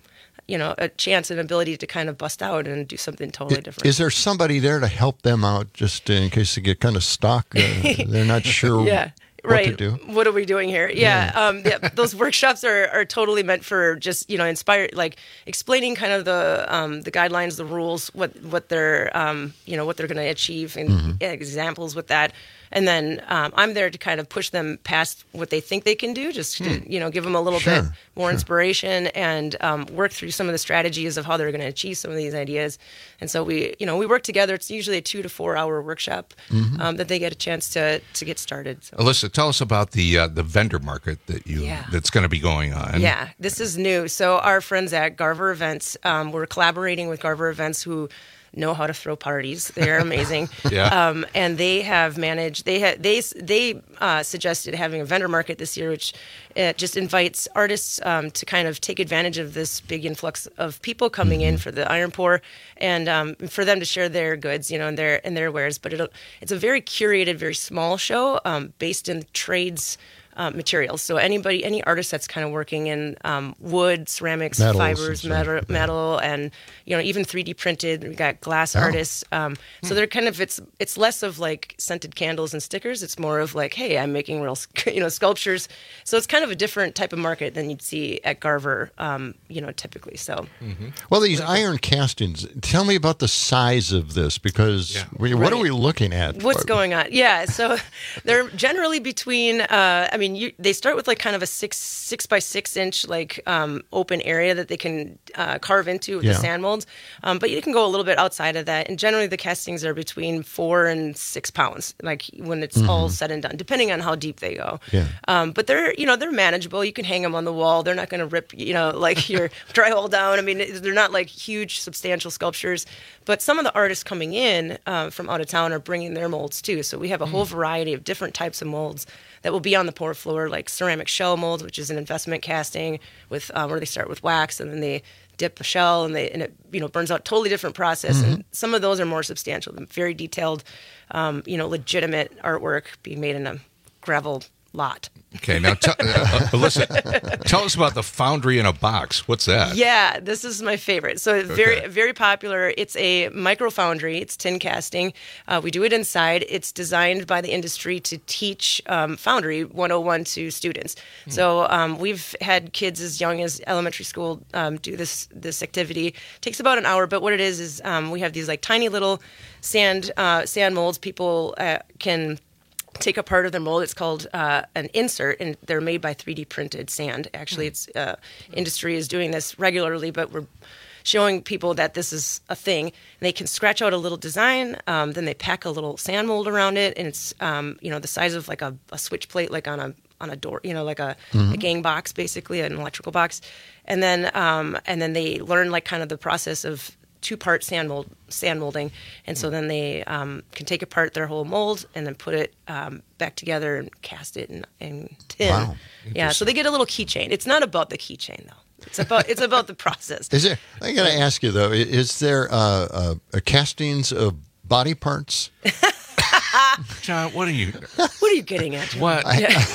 A chance and ability to kind of bust out and do something totally different. Is there somebody there to help them out just in case they get kind of stuck? They're not sure what to do? What are we doing here? Those workshops are totally meant for just, inspire, like explaining kind of the guidelines, the rules, what they're, what they're going to achieve and examples with that. And then I'm there to kind of push them past what they think they can do, just to, give them a little bit more inspiration and work through some of the strategies of how they're going to achieve some of these ideas. And so we work together. It's usually a 2 to 4 hour workshop that they get a chance to get started. So. Alyssa, tell us about the vendor market that's going to be going on. Yeah, this is new. So our friends at Garver Events, we're collaborating with Garver Events, who know how to throw parties. They're amazing. Yeah. And they have managed. They suggested having a vendor market this year, which just invites artists to kind of take advantage of this big influx of people coming in for the iron pour, and for them to share their goods, and their wares. But it's a very curated, very small show based in trades. Materials. So any artist that's kind of working in wood, ceramics, Metals fibers, and metal, and even 3D printed. We got glass artists. So they're kind of it's less of like scented candles and stickers. It's more of like, hey, I'm making real sculptures. So it's kind of a different type of market than you'd see at Garver, typically. So Well, these iron castings. Tell me about the size of this, because what are we looking at? What's going on? Yeah, so they're generally between. They start with like kind of a 6 by 6 inch open area that they can carve into with the sand molds, but you can go a little bit outside of that. And generally, the castings are between 4 and 6 pounds, like when it's all said and done, depending on how deep they go. Yeah. But they're manageable. You can hang them on the wall. They're not going to rip like your drywall down. I mean, they're not like huge, substantial sculptures. But some of the artists coming in from out of town are bringing their molds too. So we have a whole variety of different types of molds that will be on the pour floor, like ceramic shell molds, which is an investment casting with where they start with wax and then they dip a shell and it burns out. Totally different process. And some of those are more substantial, very detailed, legitimate artwork being made in a gravel lot. Okay, now, Alyssa, tell us about the Foundry in a Box. What's that? Yeah, this is my favorite. So very, very popular. It's a micro foundry. It's tin casting. We do it inside. It's designed by the industry to teach Foundry 101 to students. So we've had kids as young as elementary school do this activity. It takes about an hour, but what it is we have these like tiny little sand molds. People can take a part of their mold. It's called an insert, and they're made by 3D printed sand. Actually, it's industry is doing this regularly, but we're showing people that this is a thing. They can scratch out a little design, then they pack a little sand mold around it, and it's the size of like a switch plate, like on a door, like a gang box, basically an electrical box, and then they learn like kind of the process of 2-part sand molding, and so then they can take apart their whole mold and then put it back together and cast it in tin. Wow. Yeah, so they get a little keychain. It's not about the keychain though. It's about the process. Is there? I got to ask you though. Is there castings of body parts? John, what are you getting at? What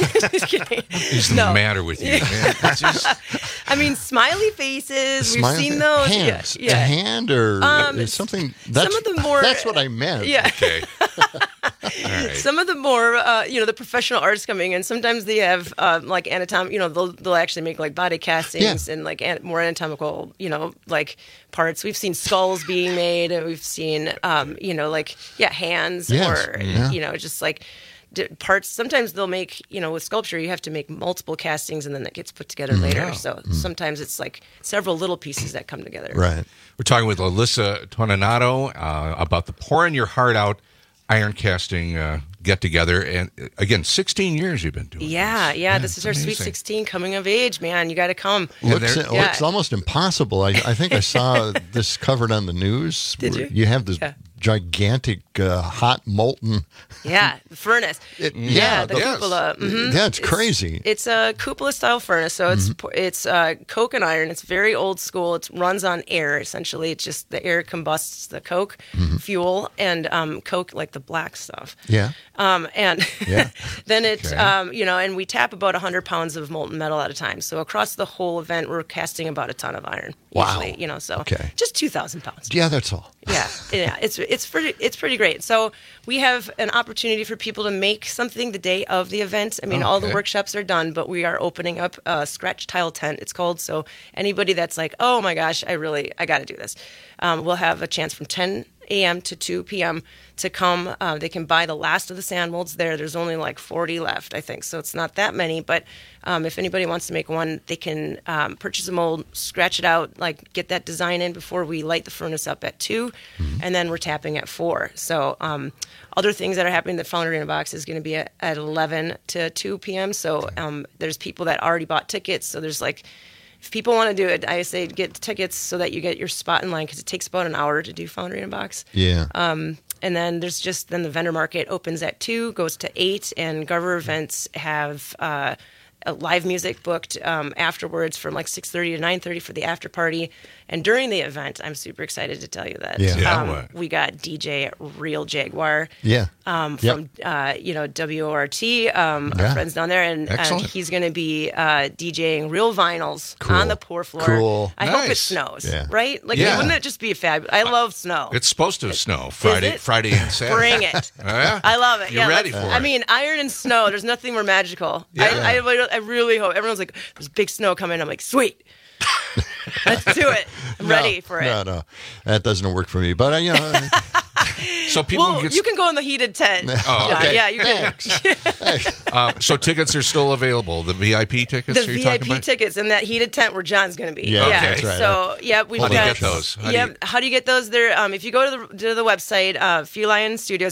is the matter with you, man? I mean, smiley faces. We've seen those. Hands. Yeah. A hand or something. Some of the more. That's what I meant. Yeah. Okay. All right. Some of the more, the professional artists coming in, sometimes they have like they'll actually make like body castings and like more anatomical, like parts. We've seen skulls being made, and we've seen, hands or, just like parts. Sometimes they'll make, with sculpture, you have to make multiple castings and then it gets put together later. So sometimes it's like several little pieces that come together. Right. We're talking with Alyssa Toninato about the Pouring Your Heart Out iron casting get together, and again, 16 years you've been doing this. Yeah, this is our amazing. Sweet 16 coming of age, man. You got to come. Looks almost impossible. I think I saw this covered on the news. Did you? You have this gigantic hot molten furnace. The cupola. Yeah, it's crazy. It's a cupola style furnace, so it's coke and iron. It's very old school. It runs on air essentially. It's just the air combusts the coke fuel and coke, like the black stuff. Yeah. And then it and we tap about 100 pounds of molten metal at a time. So across the whole event, we're casting about a ton of iron. Wow. Usually, so just 2,000 pounds. Yeah, that's all. Yeah, it's pretty great. So we have an opportunity for people to make something the day of the event. I mean, all the workshops are done, but we are opening up a scratch tile tent, it's called. So anybody that's like, oh my gosh, I got to do this, we'll have a chance from 10 a.m. to 2 p.m. to come. They can buy the last of the sand molds there. There's only like 40 left, I think. So it's not that many. But if anybody wants to make one, they can purchase a mold, scratch it out, like get that design in before we light the furnace up at 2. And then we're tapping at 4. So other things that are happening, the Foundry in a Box is going to be at 11 to 2 p.m. So there's people that already bought tickets. So there's like if people want to do it, I say get tickets so that you get your spot in line because it takes about an hour to do Foundry in a Box. Yeah. And then there's then the vendor market opens at 2, goes to 8, and Garver events have live music booked afterwards from like 6:30 to 9:30 for the after party. And during the event, I'm super excited to tell you that we got DJ Real Jaguar from WORT, our friends down there, and he's going to be DJing real vinyls on the pour floor. Cool. I hope it snows, right? Like, wouldn't it just be fabulous? I love snow. It's supposed to snow Friday and Saturday. Bring it. Yeah. I love it. You're ready for it. I mean, iron and snow, there's nothing more magical. I really hope. Everyone's like, there's big snow coming. I'm like, sweet. Let's do it. I'm ready for it. No, that doesn't work for me. But so people you can go in the heated tent. Oh, okay. Yeah, you can. So tickets are still available. The VIP tickets. The you're VIP talking about? tickets in that heated tent where John's going to be. Yeah, that's right. So we've got. How do you get those? How do you get those? There, if you go to the website, Feline Studios,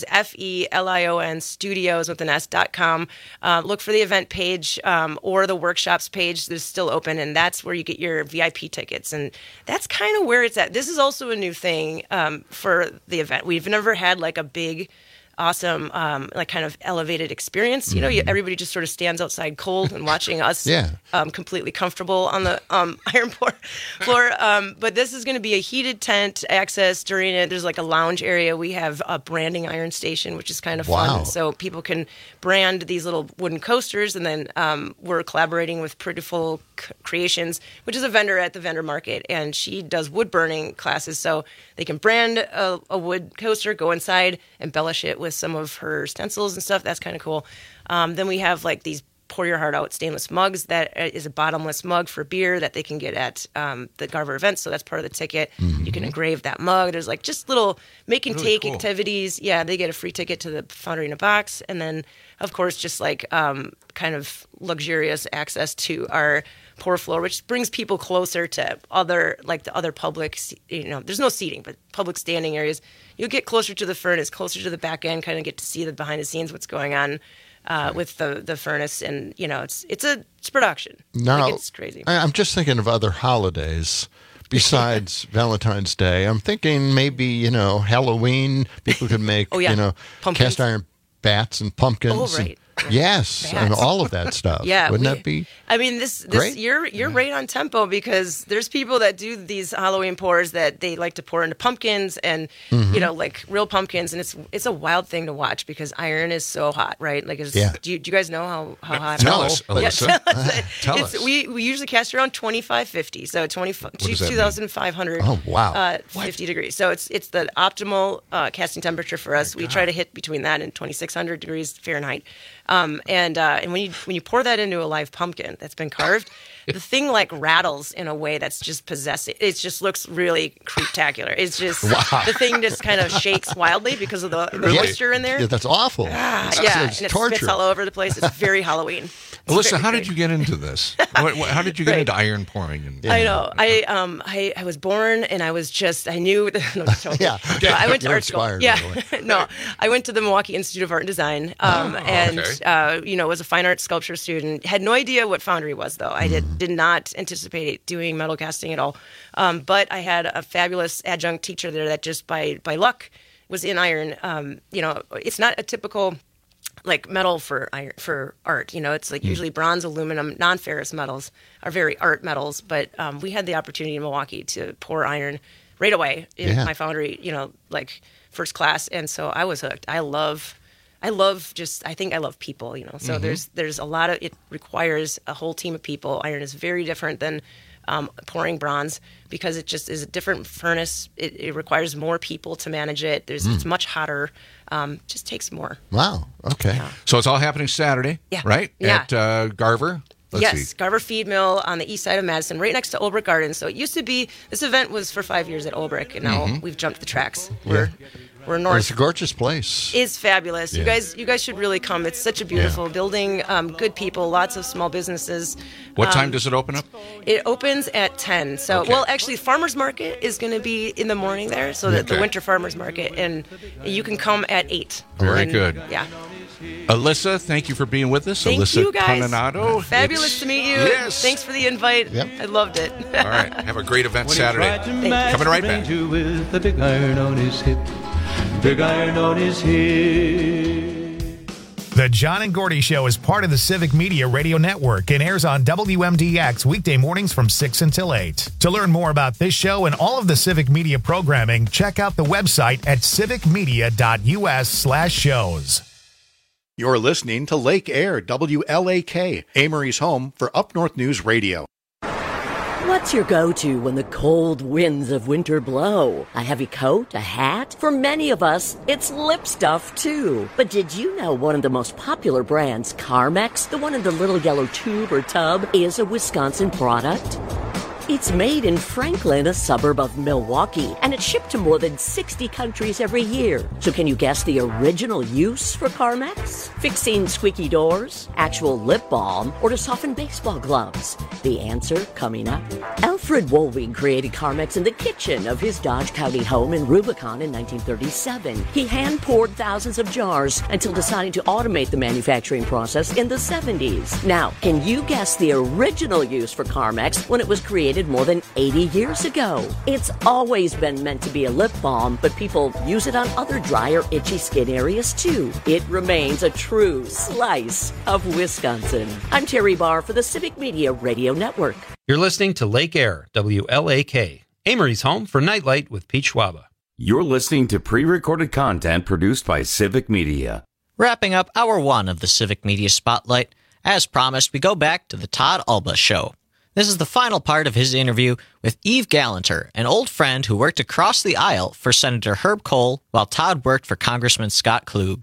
FELION Studios with an S.com. Look for the event page or the workshops page. That's still open, and that's where you get your VIP tickets, and that's kind of where it's at. This is also a new thing for the event. We've never had like a big, awesome, like kind of elevated experience. You know, everybody just sort of stands outside cold and watching us completely comfortable on the iron pour floor. But this is going to be a heated tent access during it. There's like a lounge area. We have a branding iron station, which is kind of fun. So people can brand these little wooden coasters. And then we're collaborating with Prettyful Creations, which is a vendor at the vendor market. And she does wood burning classes. So they can brand a wood coaster, go inside, embellish it with some of her stencils and stuff. That's kind of cool. Then we have like these pour your heart out stainless mugs. That is a bottomless mug for beer that they can get at the Garver events. So that's part of the ticket. You can engrave that mug. There's like just little make and take activities. Yeah, they get a free ticket to the Foundry in a Box. And then, of course, just like kind of luxurious access to our pour floor, which brings people closer to the other public, there's no seating, but public standing areas. You'll get closer to the furnace, closer to the back end, kind of get to see the behind the scenes, what's going on with the furnace. And, it's production. Now, it's crazy. I'm just thinking of other holidays besides Valentine's Day. I'm thinking maybe, Halloween, people could make, cast iron bats and pumpkins. Oh, right. Yes, and all of that stuff. Yeah, wouldn't that be? I mean, this great? You're right on tempo because there's people that do these Halloween pours that they like to pour into pumpkins and like real pumpkins, and it's a wild thing to watch because iron is so hot, right? Like, do you guys know how hot? Tell us, Alyssa. Tell us. We usually cast around 2,550, so 2,500. Oh wow, 50 degrees. So it's the optimal casting temperature for us. We try to hit between that and 2,600 degrees Fahrenheit. And when you pour that into a live pumpkin that's been carved, the thing like rattles in a way that's just possessive. It just looks really creeptacular. It's just the thing just kind of shakes wildly because of the moisture in there. Yeah, that's awful. It's and it torture. spits all over the place. It's very Halloween. Alyssa, how did you get into this? How did you get into iron pouring? I know. I was born and I was just I knew. I went to art school. Yeah, no, I went to the Milwaukee Institute of Art and Design, was a fine art sculpture student. Had no idea what Foundry was though. I did not anticipate doing metal casting at all. But I had a fabulous adjunct teacher there that just by luck was in iron. It's not a typical like metal for art. It's like usually bronze, aluminum, non-ferrous metals are very art metals. But we had the opportunity in Milwaukee to pour iron right away in my foundry, like first class. And so I was hooked. I think I love people, so there's a lot of, it requires a whole team of people. Iron is very different than pouring bronze because it just is a different furnace. It requires more people to manage it. It's much hotter. Just takes more. Wow. Okay. Yeah. So it's all happening Saturday, right? Yeah. At Garver? Let's see. Garver Feed Mill on the east side of Madison, right next to Olbrich Gardens. So it used to be, this event was for 5 years at Olbrich, and now we've jumped the tracks. We're north. It's a gorgeous place. It's fabulous. Yeah. You guys should really come. It's such a beautiful building. Good people, lots of small businesses. What time does it open up? It opens at 10. So, well, actually, farmers market is going to be in the morning there. So the winter farmers market, and you can come at 8. Very good. Yeah. Alyssa, thank you for being with us. Thank Alyssa you guys. Toninato. Fabulous to meet you. Yes. Thanks for the invite. Yep. I loved it. All right. Have a great event Saturday. Coming right back. With the big iron on his hip. Big iron on his hip. The John and Gordy Show is part of the Civic Media Radio Network and airs on WMDX weekday mornings from 6 until 8. To learn more about this show and all of the Civic Media programming, check out the website at civicmedia.us/shows. You're listening to Lake Air, WLAK, Amory's home for Up North News Radio. What's your go-to when the cold winds of winter blow? A heavy coat? A hat? For many of us, it's lip stuff, too. But did you know one of the most popular brands, Carmex, the one in the little yellow tube or tub, is a Wisconsin product? It's made in Franklin, a suburb of Milwaukee, and it's shipped to more than 60 countries every year. So can you guess the original use for Carmex? Fixing squeaky doors, actual lip balm, or to soften baseball gloves? The answer coming up. Alfred Woolwing created Carmex in the kitchen of his Dodge County home in Rubicon in 1937. He hand-poured thousands of jars until deciding to automate the manufacturing process in the 70s. Now, can you guess the original use for Carmex when it was created more than 80 years ago? It's always been meant to be a lip balm, but people use it on other dry or itchy skin areas too. It remains a true slice of Wisconsin. I'm Terry Barr for the Civic Media Radio Network. You're listening to Lake Air, WLAK, Amory's home for Nightlight with Pete Schwaba. You're listening to pre-recorded content produced by Civic Media. Wrapping up hour one of the Civic Media Spotlight, as promised, we go back to the Todd Alba Show. This is the final part of his interview with Eve Galanter, an old friend who worked across the aisle for Senator Herb Kohl while Todd worked for Congressman Scott Klug.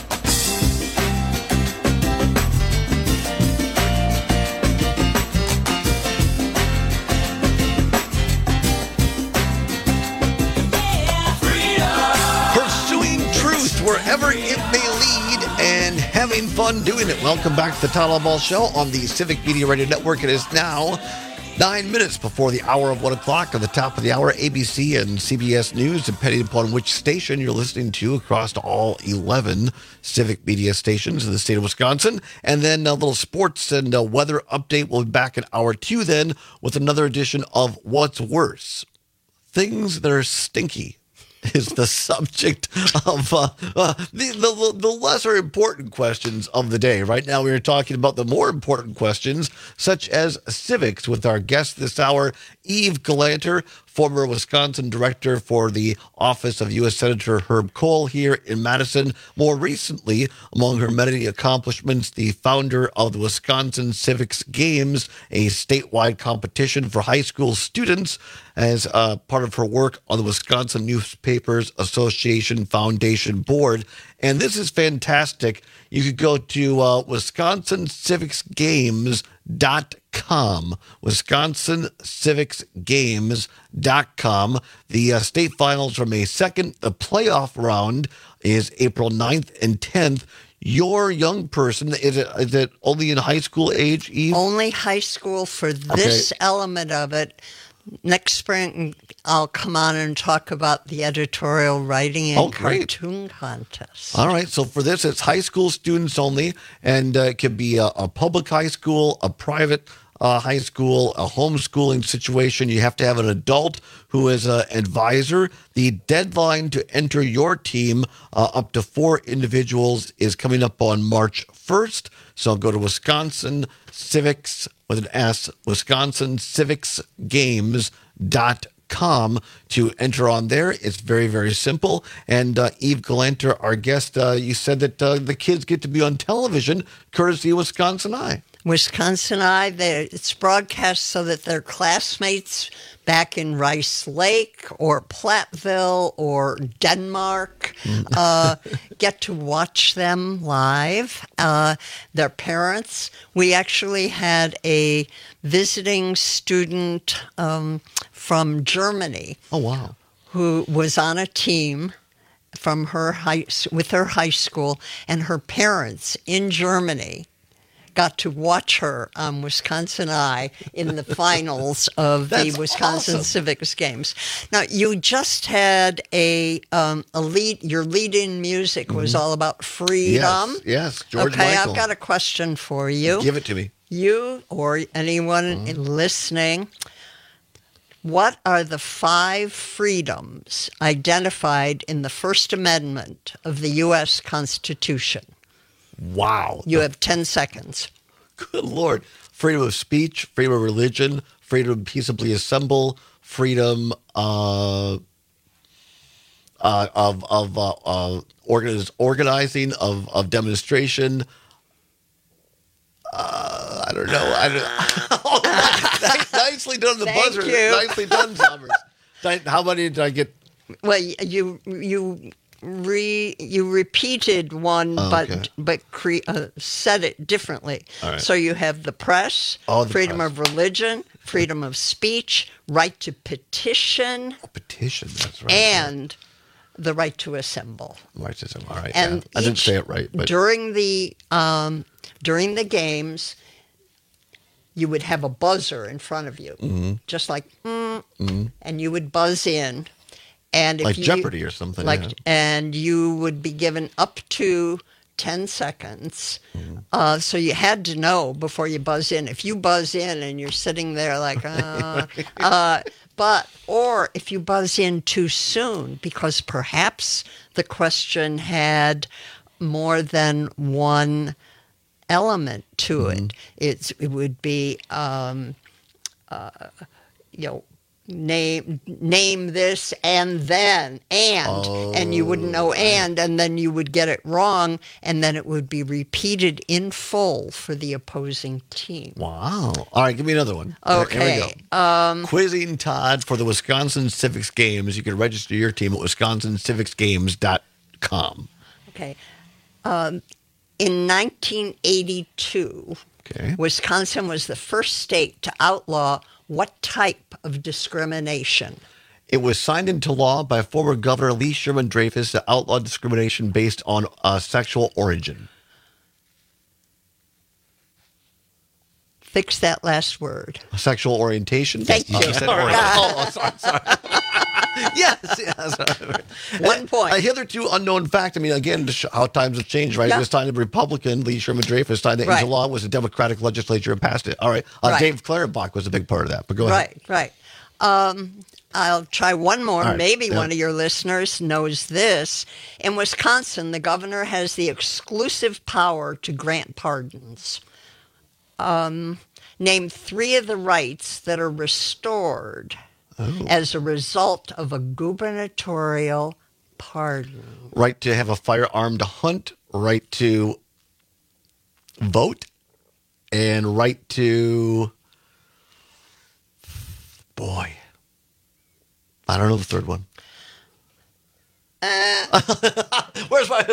Pursuing truth wherever it may lead and having fun doing it. Welcome back to the Todd Alba Show on the Civic Media Radio Network. It is now 9 minutes before the hour of 1 o'clock. At the top of the hour, ABC and CBS News, depending upon which station you're listening to across all 11 Civic Media stations in the state of Wisconsin. And then a little sports and weather update. We'll be back in hour 2 then with another edition of What's Worse? Things that are stinky is the subject of the lesser important questions of the day. Right now we are talking about the more important questions, such as civics, with our guest this hour, Eve Galanter, former Wisconsin director for the office of U.S. Senator Herb Kohl here in Madison. More recently, among her many accomplishments, the founder of the Wisconsin Civics Games, a statewide competition for high school students, as part of her work on the Wisconsin Newspapers Association Foundation Board. And this is fantastic. You could go to WisconsinCivicsGames.com, WisconsinCivicsGames.com. The state finals from May 2nd. The playoff round is April 9th and 10th. Your young person, is it only in high school age, Eve? Only high school for this element of it. Next spring, I'll come on and talk about the editorial writing and cartoon contest. All right. So for this, it's high school students only, and it could be a public high school, a private high school, a homeschooling situation. You have to have an adult who is an advisor. The deadline to enter your team, up to 4 individuals, is coming up on March 1st. So go to Wisconsin Civics with an S, WisconsinCivicsGames.com to enter on there. It's very, very simple. And Eve Galanter, our guest, you said that the kids get to be on television courtesy of Wisconsin Eye. Wisconsin Eye, it's broadcast so that their classmates back in Rice Lake or Platteville or Denmark get to watch them live. Their parents. We actually had a visiting student from Germany. Oh, wow. Who was on a team from with her high school, and her parents in Germany got to watch her on Wisconsin Eye in the finals of the Wisconsin Civics Games. Now, you just had your lead-in music was all about freedom. Yes, George Okay, Michael. I've got a question for you. Give it to me. You or anyone listening, what are the 5 freedoms identified in the First Amendment of the U.S. Constitution? Wow. You have 10 seconds. Good Lord. Freedom of speech, freedom of religion, freedom to peaceably assemble, freedom of organizing, of demonstration. I don't know. Nicely done, the Thank buzzer. you. Nicely done, Summers. How many did I get? Well, you repeated one, okay. but said it differently. All right. So you have the press, freedom of religion, freedom of speech, right to petition. Petition, that's right. And the right to assemble. Right to assemble. All right. And I didn't say it right. But during the games, you would have a buzzer in front of you, just like, and you would buzz in. And if like you, Jeopardy or something. And you would be given up to 10 seconds. So you had to know before you buzz in. If you buzz in and you're sitting there like, or if you buzz in too soon, because perhaps the question had more than one element to it. It would be, name this and then and you wouldn't know and then you would get it wrong, and then it would be repeated in full for the opposing team. Wow. All right, give me another one. Okay. Here we go. Quizzing Todd for the Wisconsin Civics Games. You can register your team at wisconsincivicsgames.com. Okay. In 1982, Wisconsin was the first state to outlaw what type of discrimination? It was signed into law by former Governor Lee Sherman Dreyfus to outlaw discrimination based on sexual origin. Fix that last word. Sexual orientation? Thank you. Sorry. Yes. 1 point. A hitherto unknown fact. I mean, again, how times have changed, right? Yeah. It was signed a Republican, Lee Sherman Dreyfus, signed it into law, was a Democratic legislature and passed it. All right. Dave Clarenbach was a big part of that, but go ahead. Right. I'll try one more. Right. Maybe one of your listeners knows this. In Wisconsin, the governor has the exclusive power to grant pardons. Name 3 of the rights that are restored as a result of a gubernatorial pardon. Right to have a firearm to hunt, right to vote, and right to... Boy. I don't know the third one. Where's my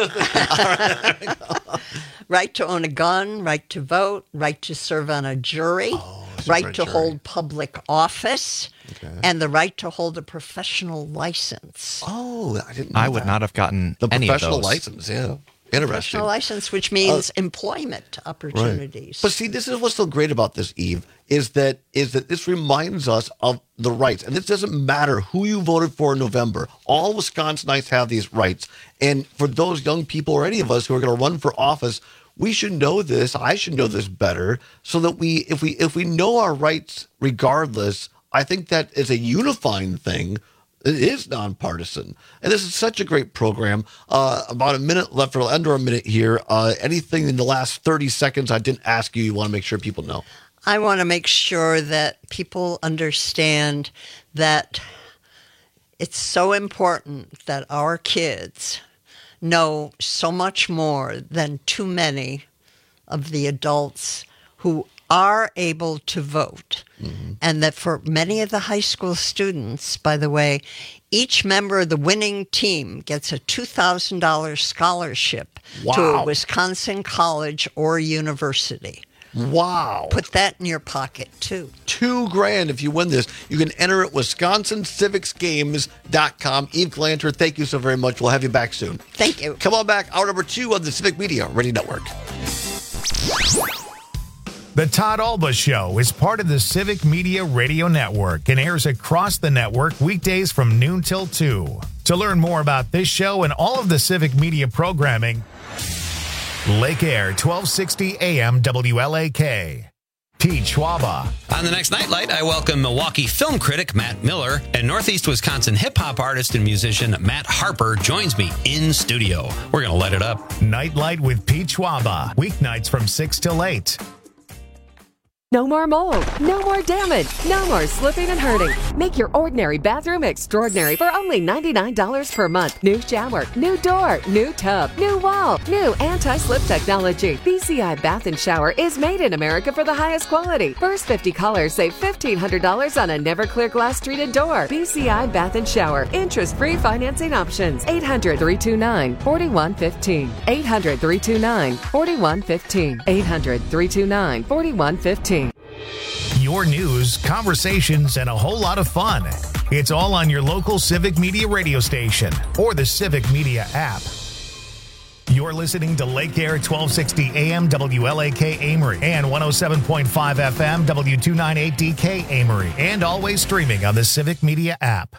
Right to own a gun, right to vote, right to serve on a jury, right to hold public office, and the right to hold a professional license. Oh, I didn't know I would not have gotten the any professional of those. license, yeah. Interesting. Professional license, which means employment opportunities. Right. But see, this is what's so great about this, Eve, is that this reminds us of the rights. And this doesn't matter who you voted for in November. All Wisconsinites have these rights. And for those young people or any of us who are going to run for office, we should know this. I should know this better, so that if we know our rights regardless, I think that is a unifying thing. It is nonpartisan. And this is such a great program. About a minute left, or under a minute here. Anything in the last 30 seconds I didn't ask you want to make sure people know? I want to make sure that people understand that it's so important that our kids know so much more than too many of the adults who are able to vote. And that for many of the high school students, by the way, each member of the winning team gets a $2,000 scholarship to a Wisconsin college or university. Wow. Put that in your pocket, too. $2,000 if you win this. You can enter at WisconsinCivicsGames.com. Eve Galanter, thank you so very much. We'll have you back soon. Thank you. Come on back. Hour number 2 of the Civic Media Radio Network. The Todd Alba Show is part of the Civic Media Radio Network and airs across the network weekdays from noon till 2. To learn more about this show and all of the Civic Media programming, Lake Air, 1260 AM WLAK. Pete Schwaba. On the next Nightlight, I welcome Milwaukee film critic Matt Miller and Northeast Wisconsin hip-hop artist and musician Matt Harper joins me in studio. We're going to light it up. Nightlight with Pete Schwaba. Weeknights from 6 till 8. No more mold, no more damage, no more slipping and hurting. Make your ordinary bathroom extraordinary for only $99 per month. New shower, new door, new tub, new wall, new anti-slip technology. BCI Bath and Shower is made in America for the highest quality. First 50 callers save $1,500 on a never clear glass treated door. BCI Bath and Shower. Interest-free financing options. 800-329-4115. 800-329-4115. 800-329-4115. Your news, conversations, and a whole lot of fun. It's all on your local Civic Media radio station or the Civic Media app. You're listening to Lake Air 1260 AM WLAK Amory and 107.5 FM W298DK Amory, and always streaming on the Civic Media app.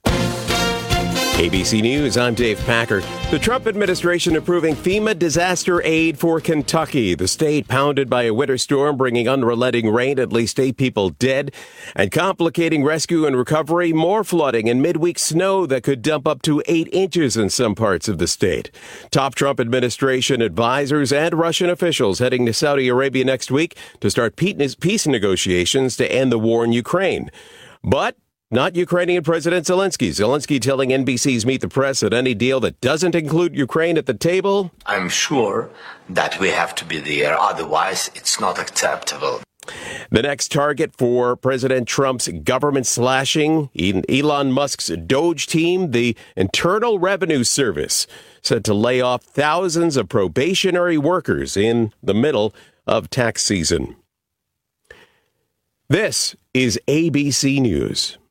ABC News, I'm Dave Packer. The Trump administration approving FEMA disaster aid for Kentucky. The state pounded by a winter storm, bringing unrelenting rain, at least 8 people dead, and complicating rescue and recovery, more flooding and midweek snow that could dump up to 8 inches in some parts of the state. Top Trump administration advisors and Russian officials heading to Saudi Arabia next week to start peace negotiations to end the war in Ukraine. But not Ukrainian President Zelensky. Zelensky telling NBC's Meet the Press that any deal that doesn't include Ukraine at the table, I'm sure that we have to be there. Otherwise, it's not acceptable. The next target for President Trump's government slashing, Elon Musk's Doge team, the Internal Revenue Service, set to lay off thousands of probationary workers in the middle of tax season. This is ABC News.